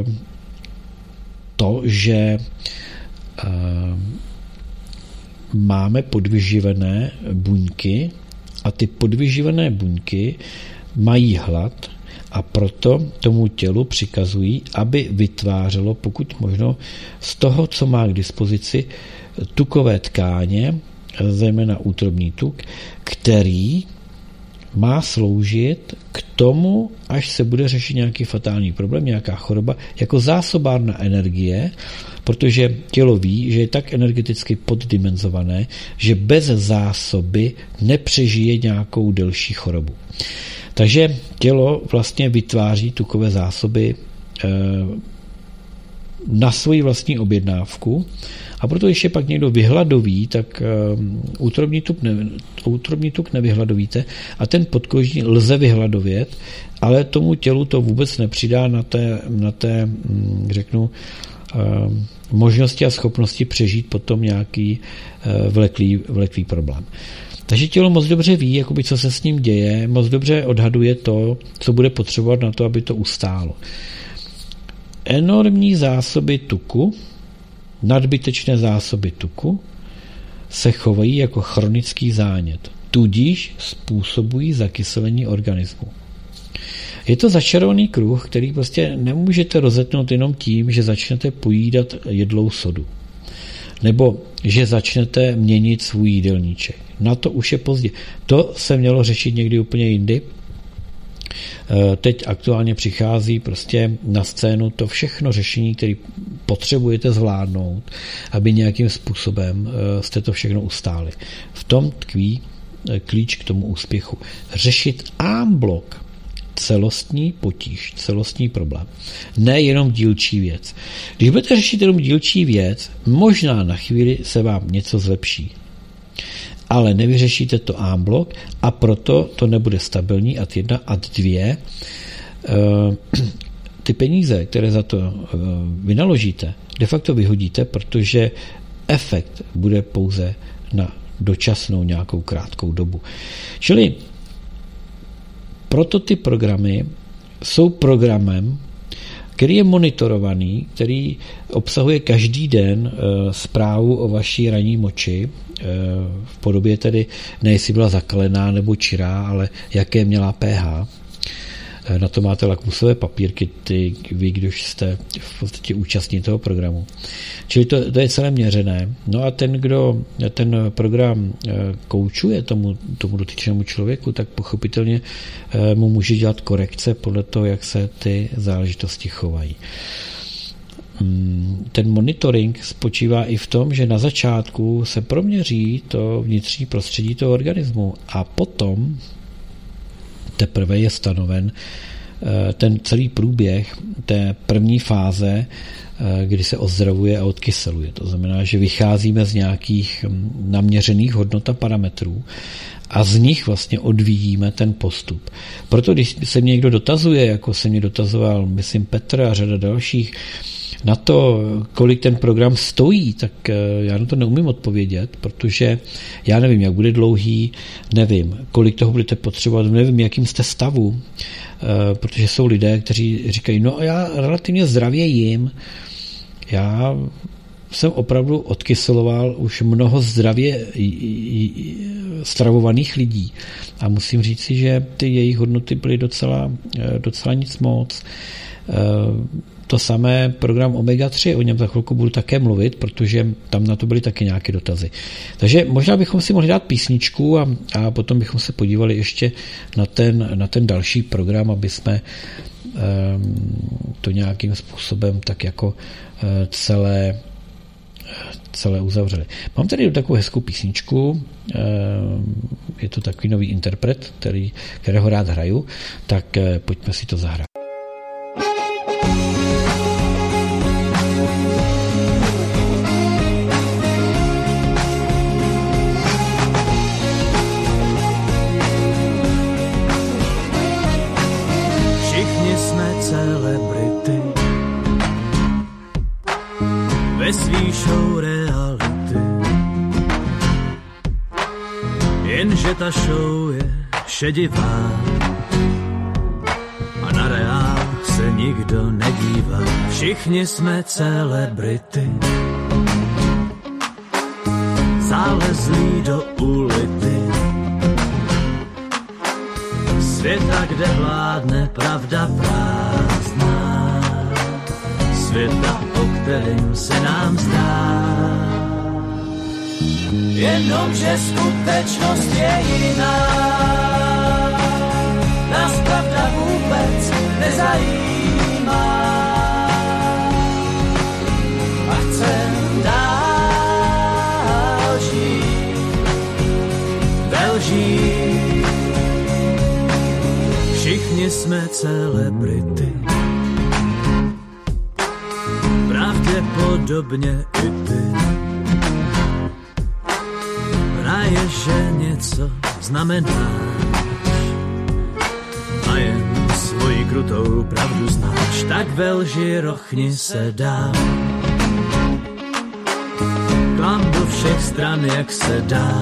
to, že máme podvyživené buňky a ty podvyživené buňky mají hlad a proto tomu tělu přikazují, aby vytvářelo pokud možno z toho, co má k dispozici, tukové tkáně, zejména útrobní tuk, který má sloužit k tomu, až se bude řešit nějaký fatální problém, nějaká choroba, jako zásobárna energie, protože tělo ví, že je tak energeticky poddimenzované, že bez zásoby nepřežije nějakou delší chorobu. Takže tělo vlastně vytváří tukové zásoby na svoji vlastní objednávku a proto, když je pak někdo vyhladoví, tak útrobní tuk nevyhladovíte a ten podkožní lze vyhladovět, ale tomu tělu to vůbec nepřidá na té řeknu, možnosti a schopnosti přežít potom nějaký vleklý problém. Takže tělo moc dobře ví, jakoby, co se s ním děje, moc dobře odhaduje to, co bude potřebovat na to, aby to ustálo. Enormní zásoby tuku, nadbytečné zásoby tuku se chovají jako chronický zánět, tudíž způsobují zakyselení organismu. Je to začarovaný kruh, který prostě nemůžete rozetnout jenom tím, že začnete pojídat jedlou sodu. Nebo že začnete měnit svůj jídelníček. Na to už je pozdě. To se mělo řešit někdy úplně jindy. Teď aktuálně přichází prostě na scénu to všechno řešení, které potřebujete zvládnout, aby nějakým způsobem jste to všechno ustáli. V tom tkví klíč k tomu úspěchu. Řešit en bloc celostní potíž, celostní problém. Ne jenom dílčí věc. Když budete řešit jenom dílčí věc, možná na chvíli se vám něco zlepší. Ale nevyřešíte to en bloc a proto to nebude stabilní ad 1, ad 2. Ty peníze, které za to vynaložíte, de facto vyhodíte, protože efekt bude pouze na dočasnou nějakou krátkou dobu. Čili proto ty programy jsou programem, který je monitorovaný, který obsahuje každý den zprávu o vaší ranní moči, v podobě tedy ne jestli byla zakalená nebo čirá, ale jaké měla pH. Na to máte lakmusové papírky, vy, když jste v podstatě účastní toho programu. Čili to je celé měřené. No a ten, kdo ten program koučuje tomu dotyčnému člověku, tak pochopitelně mu může dělat korekce podle toho, jak se ty záležitosti chovají. Ten monitoring spočívá i v tom, že na začátku se proměří to vnitřní prostředí toho organismu a potom teprve je stanoven ten celý průběh té první fáze, kdy se ozdravuje a odkyseluje. To znamená, že vycházíme z nějakých naměřených hodnot a parametrů a z nich vlastně odvíjíme ten postup. Proto, když se mě někdo dotazuje, jako se mě dotazoval, myslím, Petr a řada dalších, na to, kolik ten program stojí, tak já na to neumím odpovědět, protože já nevím, jak bude dlouhý, nevím, kolik toho budete potřebovat, nevím, jakým jste stavu, protože jsou lidé, kteří říkají, no a já relativně zdravě jim, já jsem opravdu odkyseloval už mnoho zdravě stravovaných lidí a musím říci, že ty jejich hodnoty byly docela nic moc. To samé program Omega-3, o něm za chvilku budu také mluvit, protože tam na to byly taky nějaké dotazy. Takže možná bychom si mohli dát písničku a potom bychom se podívali ještě na ten další program, aby jsme to nějakým způsobem tak jako celé uzavřeli. Mám tady takovou hezkou písničku, je to takový nový interpret, kterého rád hraju, tak pojďme si to zahrát. Ve svý show reality že ta show je šedivá a na reál se nikdo nedívá. Všichni jsme celebrity, zálezlí do ulity světa, kde vládne pravda prázdná, světa, o kterým se nám zdá. Jenomže skutečnost je jiná, nás pravda vůbec nezajímá a chcem dál žít ve lží. Všichni jsme celebrity, pravděpodobně i ty. Hraje, že něco znamenáš a jen svoji krutou pravdu znáš, tak ve lži rochni se dá. Klam do všech stran, jak se dá.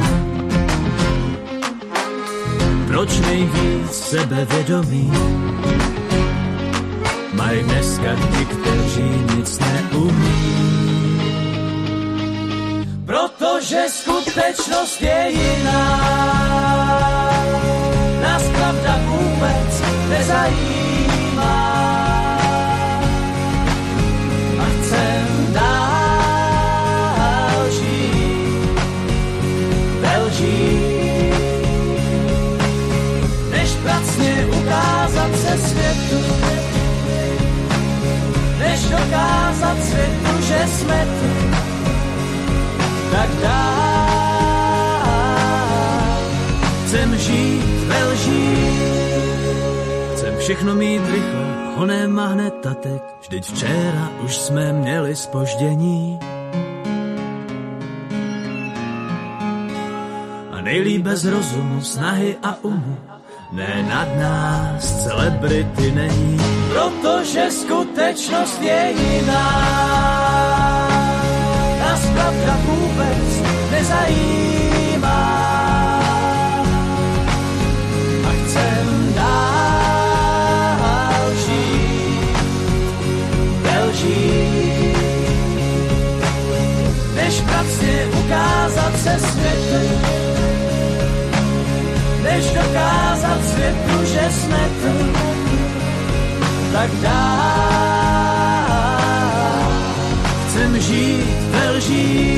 Proč nejvíc sebevědomí mají dneska ti, kteří nic neumí? Protože skutečnost je jiná, nás pravda vůbec nezajímá a chcem dál žít ve lží, než pracně ukázat se světu, než dokázat světu, že jsme tu. Tak dál. Chcem žít ve lží, chcem všechno mít rychle, honem a hned a teď. Vždyť včera už jsme měli zpoždění a nejlíp bez rozumu, snahy a umu. Ne, nad nás celebrity není, protože skutečnost je jiná. Nás pravda vůbec nezajímá a chcem dál žít ve lží, než pracně ukázat se světu, než dokázat světu, že jsme tu. Tak dál chcem žít ve lží.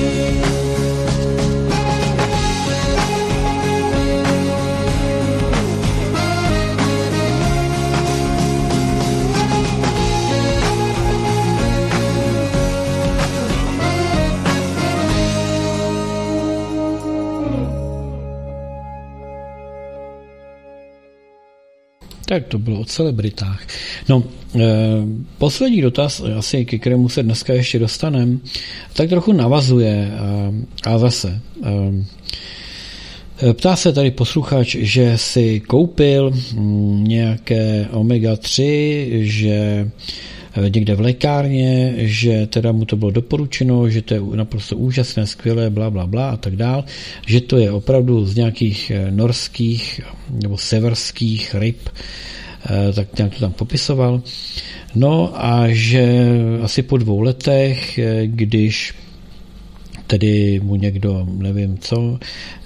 Tak to bylo o celebritách. No, poslední dotaz, asi ke kterému se dneska ještě dostaneme, tak trochu navazuje a zase. Ptá se tady posluchač, že si koupil nějaké omega-3, že někde v lékárně, že teda mu to bylo doporučeno, že to je naprosto úžasné, skvělé, bla, bla, bla a tak dál, že to je opravdu z nějakých norských nebo severských ryb, tak nějak to tam popisoval. No a že asi po 2 letech, když tedy mu někdo, nevím co,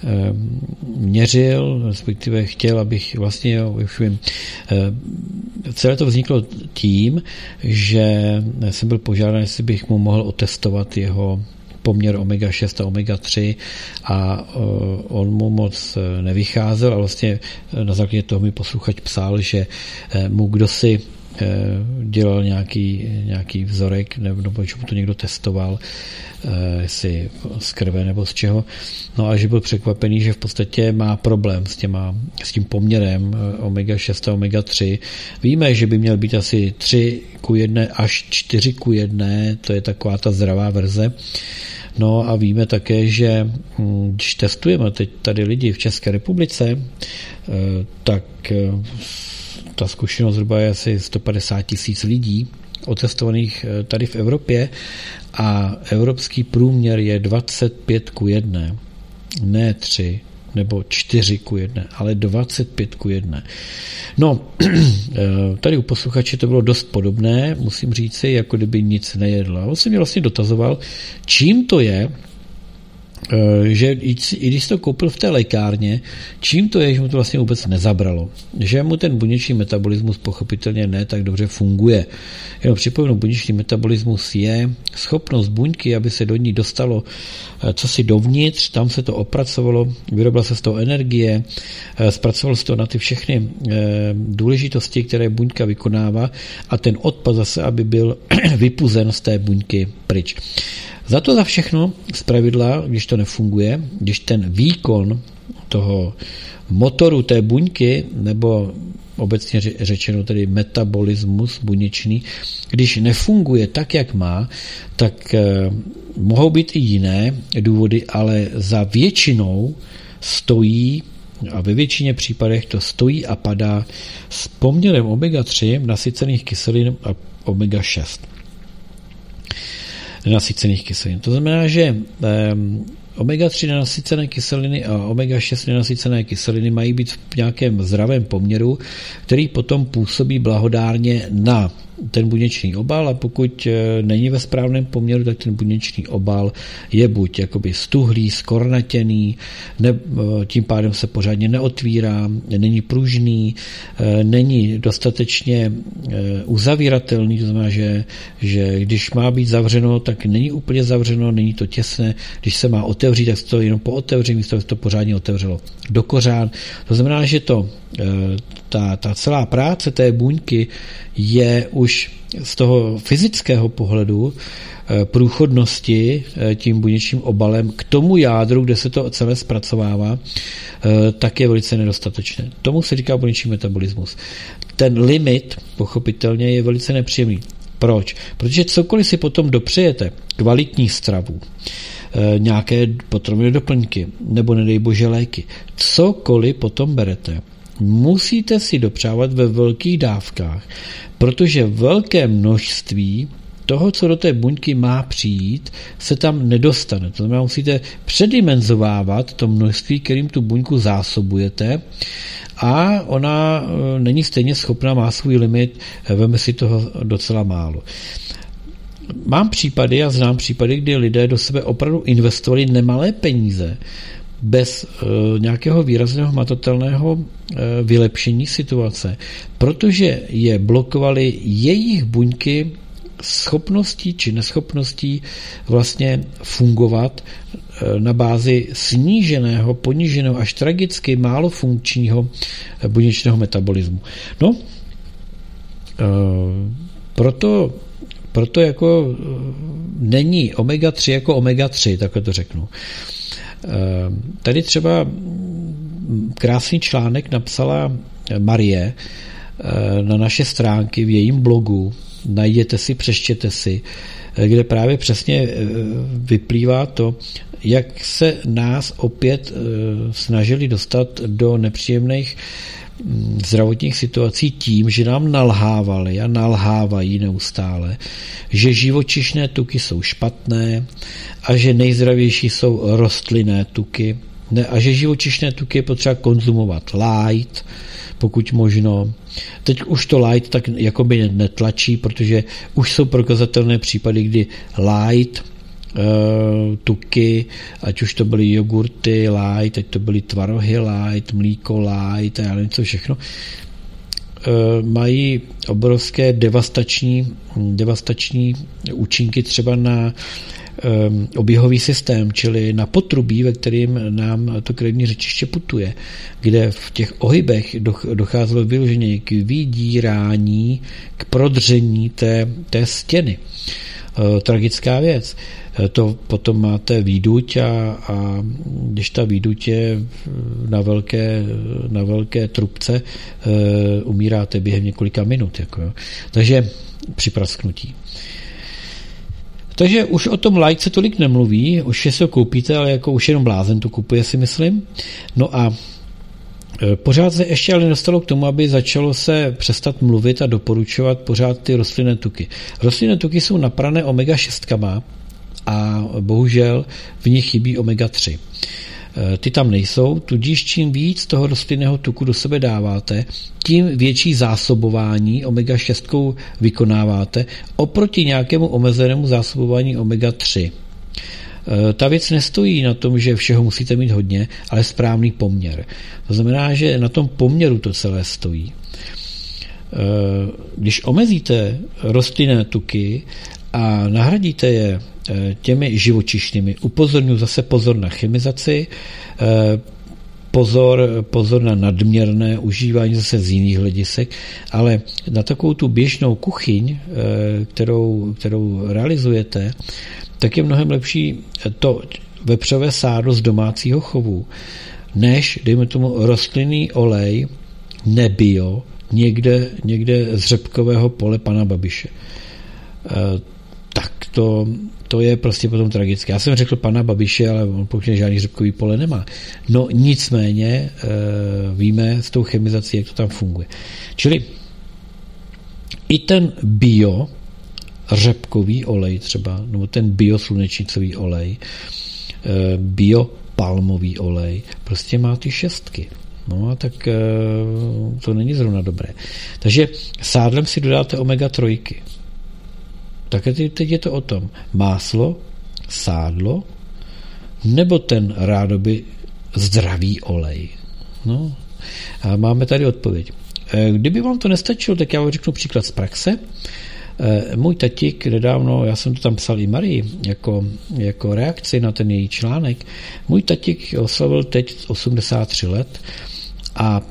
měřil, respektive chtěl, abych vlastně, už vím, celé to vzniklo tím, že jsem byl požádán, jestli bych mu mohl otestovat jeho poměr omega-6 a omega-3 a on mu moc nevycházel a vlastně na základě toho mi posluchač psal, že mu kdosi dělal nějaký vzorek, nebo že mu to někdo testoval, jestli z krve nebo z čeho. No a že byl překvapený, že v podstatě má problém s tím poměrem omega-6 a omega-3. Víme, že by měl být asi 3:1 až 4:1, to je taková ta zdravá verze. No a víme také, že když testujeme teď tady lidi v České republice, tak ta zkušenost zhruba je asi 150 000 lidí otestovaných tady v Evropě a evropský průměr je 25:1, ne 3, nebo 4:1, ale 25:1. No, tady u posluchače to bylo dost podobné, musím říci, jako kdyby nic nejedla. On se mě vlastně dotazoval, čím to je, že i když to koupil v té lékárně, čím to je, že mu to vlastně vůbec nezabralo. Že mu ten buněčný metabolismus pochopitelně ne tak dobře funguje. Jenom připomenu, buněčný metabolismus je schopnost buňky, aby se do ní dostalo cosi dovnitř, tam se to opracovalo, vyrobila se z toho energie, zpracovalo se to na ty všechny důležitosti, které buňka vykonává a ten odpad zase, aby byl vypuzen z té buňky pryč. Za všechno zpravidla, když to nefunguje, když ten výkon toho motoru té buňky, nebo obecně řečeno tedy metabolismus buněčný, když nefunguje tak, jak má, tak mohou být i jiné důvody, ale za většinou stojí, a ve většině případech to stojí a padá s poměrem omega-3 nasycených kyselin a omega-6. Nenasycených kyselin. To znamená, že omega-3 nenasycené kyseliny a omega-6 nenasycené kyseliny mají být v nějakém zdravém poměru, který potom působí blahodárně na ten buněčný obal a pokud není ve správném poměru, tak ten buněčný obal je buď jakoby stuhlý, skornatěný, tím pádem se pořádně neotvírá, není pružný, není dostatečně uzavíratelný, to znamená, že když má být zavřeno, tak není úplně zavřeno, není to těsné, když se má otevřít, tak se to jenom pootevří, místo aby se to pořádně otevřelo do kořán. To znamená, že ta celá práce té buňky je už z toho fyzického pohledu průchodnosti tím buněčným obalem k tomu jádru, kde se to celé zpracovává, tak je velice nedostatečné. Tomu se říká buněčný metabolismus. Ten limit, pochopitelně, je velice nepříjemný. Proč? Protože cokoliv si potom dopřejete, kvalitní stravu, nějaké potravové doplňky, nebo nedej bože léky, cokoliv potom berete, musíte si dopřávat ve velkých dávkách, protože velké množství toho, co do té buňky má přijít, se tam nedostane. To znamená, musíte předimenzovávat to množství, kterým tu buňku zásobujete a ona není stejně schopná, má svůj limit, veme si toho docela málo. Mám případy a znám případy, kdy lidé do sebe opravdu investovali nemalé peníze bez nějakého výrazného hmatatelného vylepšení situace, protože je blokovaly jejich buňky schopností či neschopností vlastně fungovat na bázi sníženého, poníženého až tragicky málo funkčního buněčného metabolismu. No, proto jako není omega-3 jako omega-3, takhle to řeknu. Tady třeba krásný článek napsala Marie na naše stránky v jejím blogu, najděte si, přečtěte si, kde právě přesně vyplývá to, jak se nás opět snažili dostat do nepříjemných zdravotních situací tím, že nám nalhávali a nalhávají neustále, že živočišné tuky jsou špatné a že nejzdravější jsou rostlinné tuky a že živočišné tuky je potřeba konzumovat light, pokud možno. Teď už to light tak jakoby netlačí, protože už jsou prokazatelné případy, kdy light tuky, ať už to byly jogurty light, ať to byly tvarohy light, mlíko light a já nevím co všechno, mají obrovské devastační účinky třeba na oběhový systém, čili na potrubí, ve kterým nám to krevní řečiště putuje, kde v těch ohybech docházelo vyloženě k vydírání, k prodření té stěny. Tragická věc. To potom máte výduť a když ta výduť je na velké trubce, umíráte během několika minut. Jako. Takže při prasknutí. Takže už o tom light se tolik nemluví, už si ho koupíte, ale jako už jenom blázen to kupuje, si myslím. No a pořád se ještě ale dostalo k tomu, aby začalo se přestat mluvit a doporučovat pořád ty rostlinné tuky. Rostlinné tuky jsou naprané omega-6 a bohužel v nich chybí omega-3. Ty tam nejsou, tudíž čím víc toho rostlinného tuku do sebe dáváte, tím větší zásobování omega-6 vykonáváte oproti nějakému omezenému zásobování omega-3. Ta věc nestojí na tom, že všeho musíte mít hodně, ale správný poměr. To znamená, že na tom poměru to celé stojí. Když omezíte rostlinné tuky a nahradíte je těmi živočišnými, upozorňuji zase pozor na chemizaci, pozor na nadměrné užívání zase z jiných hledisek, ale na takovou tu běžnou kuchyň, kterou realizujete, tak je mnohem lepší to vepřové sádlo z domácího chovu, než, dejme tomu, rostlinný olej nebio někde z řepkového pole pana Babiše. Tak to je prostě potom tragické. Já jsem řekl pana Babiše, ale on pokud žádný řepkový pole nemá. No nicméně víme s tou chemizací, jak to tam funguje. Čili i ten bio řepkový olej třeba, nebo ten bioslunečnicový olej, biopalmový olej, prostě má ty 6. No a tak to není zrovna dobré. Takže sádlem si dodáte omega-3. Tak teď je to o tom. Máslo, sádlo, nebo ten rádoby zdravý olej. No. A máme tady odpověď. Kdyby vám to nestačilo, tak já vám řeknu příklad z praxe. Můj tatík nedávno, já jsem to tam psal i Marii, jako reakci na ten její článek, můj tatík oslavil teď 83 let a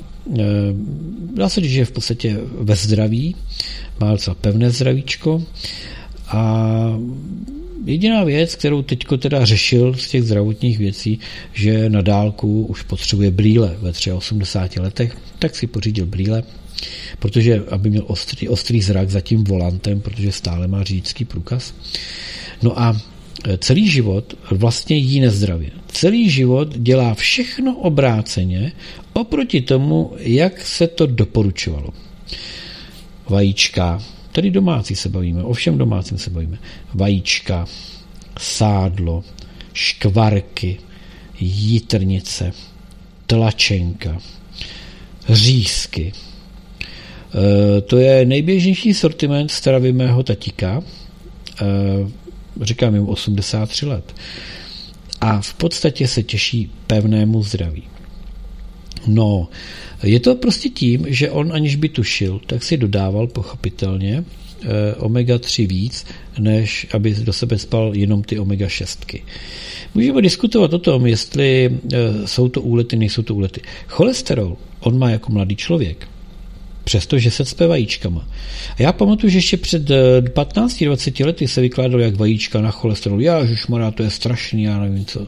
dá se říct, že je v podstatě ve zdraví, má docela pevné zdravíčko a jediná věc, kterou teďko teda řešil z těch zdravotních věcí, že na dálku už potřebuje brýle ve 83 letech, tak si pořídil brýle, protože aby měl ostrý zrak za tím volantem, protože stále má řidičský průkaz. No a celý život vlastně jí nezdravě. Celý život dělá všechno obráceně oproti tomu, jak se to doporučovalo. Vajíčka, tady domácí se bavíme, o všem domácím se bavíme. Vajíčka, sádlo, škvarky, jitrnice, tlačenka, řízky. To je nejběžnější sortiment stravy mého tatíka, říkám jim 83 let. A v podstatě se těší pevnému zdraví. No, je to prostě tím, že on aniž by tušil, tak si dodával pochopitelně omega-3 víc, než aby do sebe spal jenom ty omega-6. Můžeme diskutovat o tom, jestli jsou to úlety, nejsou to úlety. Cholesterol on má jako mladý člověk, přestože se cpe vajíčkama. A já pamatuju, že ještě před 15-20 lety se vykládalo jak vajíčka na cholesterol. Ježišmarja, to je strašný, já nevím co.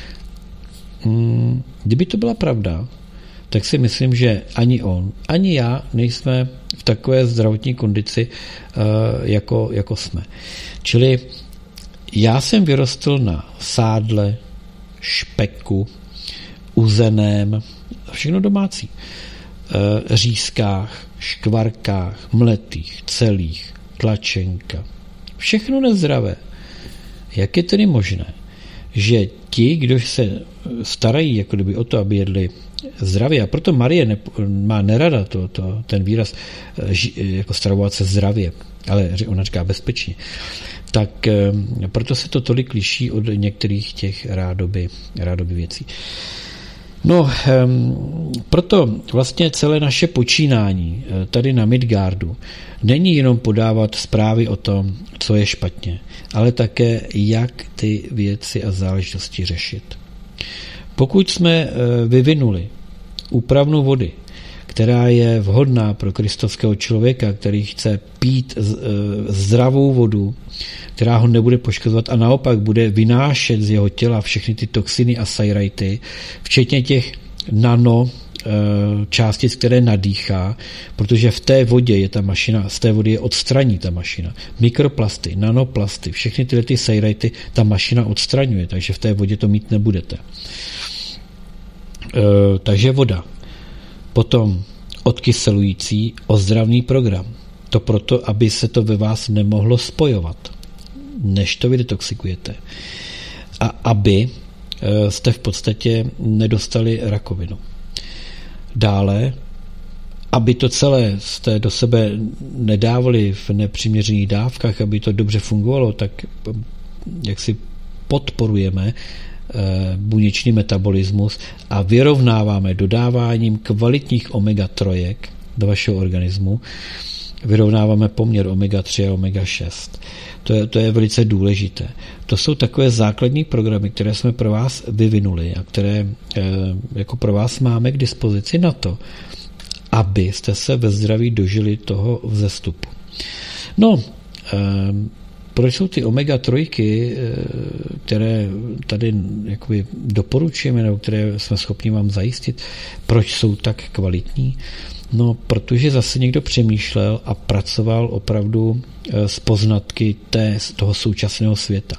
Kdyby to byla pravda, tak si myslím, že ani on, ani já nejsme v takové zdravotní kondici, jako jsme. Čili já jsem vyrostl na sádle, špeku, uzeném, všechno domácí. Řízkách, škvarkách, mletých, celých, tlačenka. Všechno nezdravé. Jak je tedy možné, že ti, kdo se starají jako kdyby o to, aby jedli zdravě, a proto Marie má nerada ten výraz jako stravovat se zdravě, ale ona říká bezpečně, tak proto se to tolik liší od některých těch rádoby věcí. No, proto vlastně celé naše počínání tady na Midgardu není jenom podávat zprávy o tom, co je špatně, ale také, jak ty věci a záležitosti řešit. Pokud jsme vyvinuli úpravnu vody, která je vhodná pro kristovského člověka, který chce pít zdravou vodu, která ho nebude poškozovat a naopak bude vynášet z jeho těla všechny ty toxiny a sajrajty, včetně těch nano částic, které nadýchá, protože v té vodě je ta mašina, z té vody je odstraní ta mašina. Mikroplasty, nanoplasty, všechny tyhle ty sajrajty ta mašina odstraňuje, takže v té vodě to mít nebudete. Takže voda. Potom odkyselující ozdravný program. To proto, aby se to ve vás nemohlo spojovat, než to vy detoxikujete. A aby jste v podstatě nedostali rakovinu. Dále, aby to celé jste do sebe nedávali v nepřiměřených dávkách, aby to dobře fungovalo, tak jak si podporujeme buněčný metabolismus a vyrovnáváme dodáváním kvalitních omega-3 do vašeho organismu, vyrovnáváme poměr omega-3 a omega-6. To je velice důležité. To jsou takové základní programy, které jsme pro vás vyvinuli a které jako pro vás máme k dispozici na to, abyste se ve zdraví dožili toho vzestupu. No, proč jsou ty omega-3, které tady jakoby doporučujeme, nebo které jsme schopni vám zajistit, proč jsou tak kvalitní? No, protože zase někdo přemýšlel a pracoval opravdu s poznatky toho současného světa.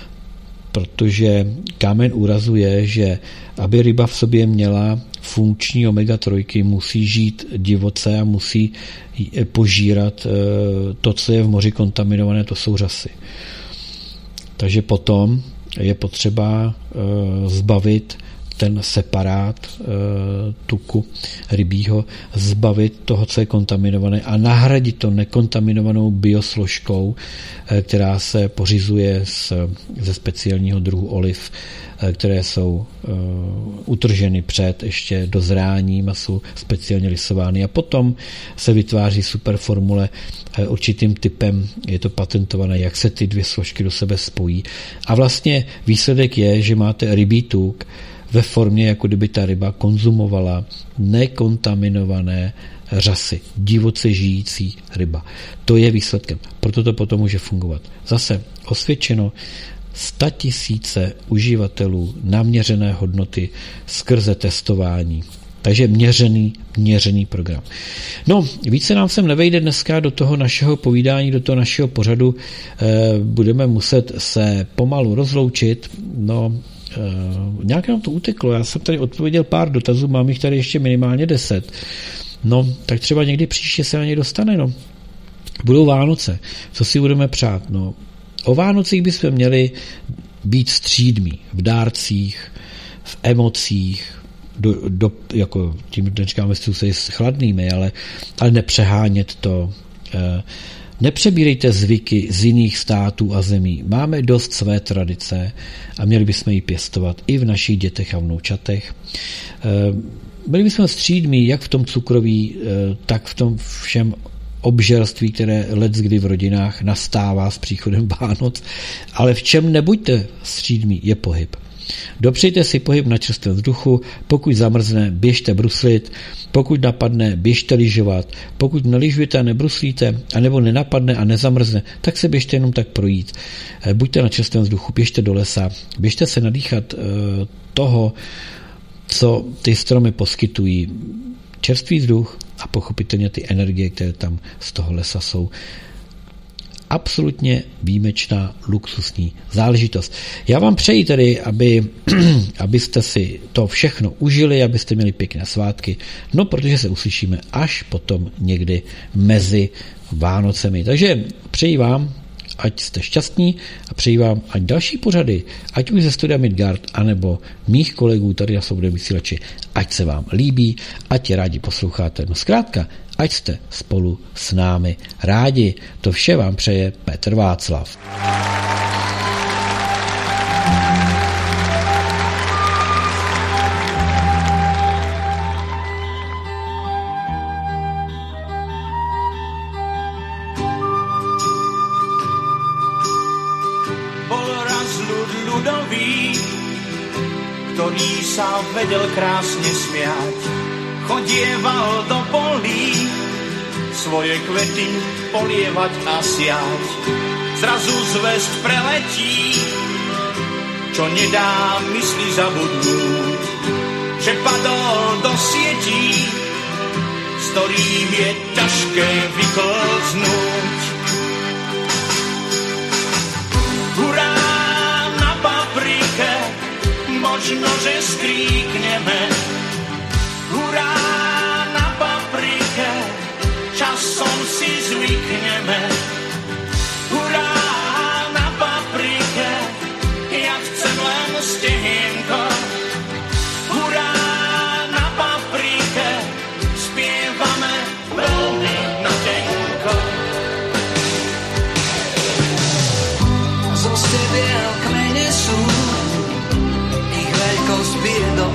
Protože kámen úrazu je, že aby ryba v sobě měla funkční omega-3, musí žít divoce a musí požírat to, co je v moři kontaminované, to jsou řasy. Takže potom je potřeba zbavit ten separát tuku rybího, zbavit toho, co je kontaminované a nahradit to nekontaminovanou biosložkou, která se pořizuje ze speciálního druhu oliv, které jsou utrženy před ještě dozráním a jsou speciálně lisovány a potom se vytváří superformule určitým typem, je to patentované, jak se ty dvě složky do sebe spojí a vlastně výsledek je, že máte rybí tuk ve formě, jako kdyby ta ryba konzumovala nekontaminované řasy, divoce žijící ryba. To je výsledkem. Proto to potom může fungovat. Zase osvědčeno 100 000 uživatelů naměřené hodnoty skrze testování. Takže měřený program. No, více nám sem nevejde dneska do toho našeho povídání, do toho našeho pořadu. Budeme muset se pomalu rozloučit. No, nějak nám to uteklo. Já jsem tady odpověděl pár dotazů, mám jich tady ještě minimálně 10. No, tak třeba někdy příště se na ně dostane. No. Budou Vánoce. Co si budeme přát? No, o Vánocích bychom měli být střídmí v dárcích, v emocích, jako tím neříkáme se s chladnými, ale nepřehánět to. Nepřebírejte zvyky z jiných států a zemí. Máme dost své tradice a měli bychom ji pěstovat i v našich dětech a vnoučatech. Byli bychom střídmí jak v tom cukroví, tak v tom všem obžerství, které leckdy v rodinách nastává s příchodem Vánoc, ale v čem nebuďte střídmí, je pohyb. Dopřejte si pohyb na čerstvém vzduchu, pokud zamrzne, běžte bruslit, pokud napadne, běžte lyžovat, pokud nelyžujete a nebruslíte, anebo nenapadne a nezamrzne, tak se běžte jenom tak projít. Buďte na čerstvém vzduchu, běžte do lesa, běžte se nadýchat toho, co ty stromy poskytují. Čerstvý vzduch a pochopitelně ty energie, které tam z toho lesa jsou. Absolutně výjimečná, luxusní záležitost. Já vám přeji tedy, abyste si to všechno užili, abyste měli pěkné svátky, no protože se uslyšíme až potom někdy mezi Vánocemi. Takže přeji vám, ať jste šťastní a přeji vám, ať další pořady, ať už ze studia Midgard, anebo mých kolegů tady na Svobodném vysílači, ať se vám líbí, ať je rádi posloucháte. No zkrátka, ať jste spolu s námi rádi. To vše vám přeje Petr Václav. Ktorý sa vedel krásne smiať, chodieval do polí, svoje kvety polievať a siať. Zrazu zvesť preletí, čo nedá mysli zabudnúť, že padol do sietí, z ktorých je ťažké vyklznúť. Hurá na paprike, možno, že skríkneme. Hurá na paprike, časom si zvykneme. Hurá na paprike, ja chcem len stehenky.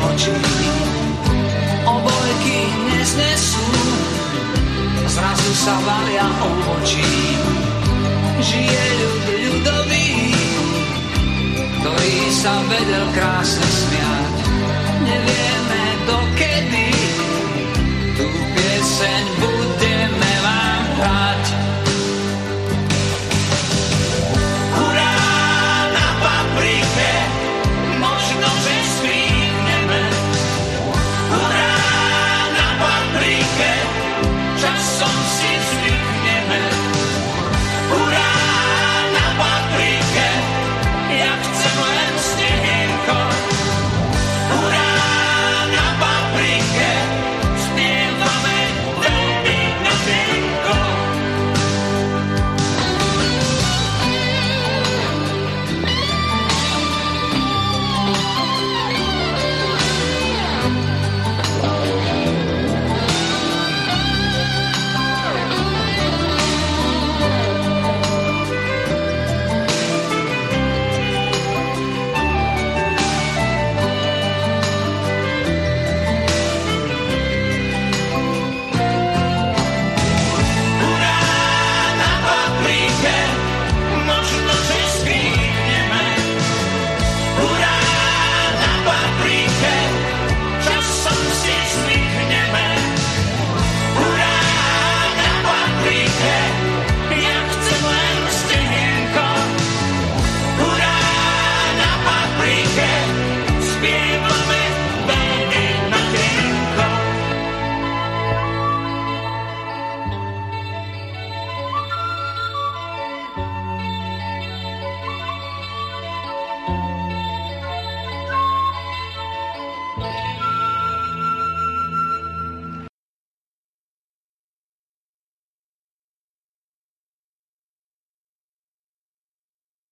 očí. Obojky neznesú, zrazu sa valia obočí. Žije ľud ľudový, ktorý sa vedel krásne smiať. Nevieme dokedy tú pieseň budeme vám hrať. Hurá na paprike, možno, že skrípneme. Hurá na paprike, časom si zvykneme. Hurá na paprike, ja chcem len snehienko. Hurá na paprike, spievame veľmi na tenko.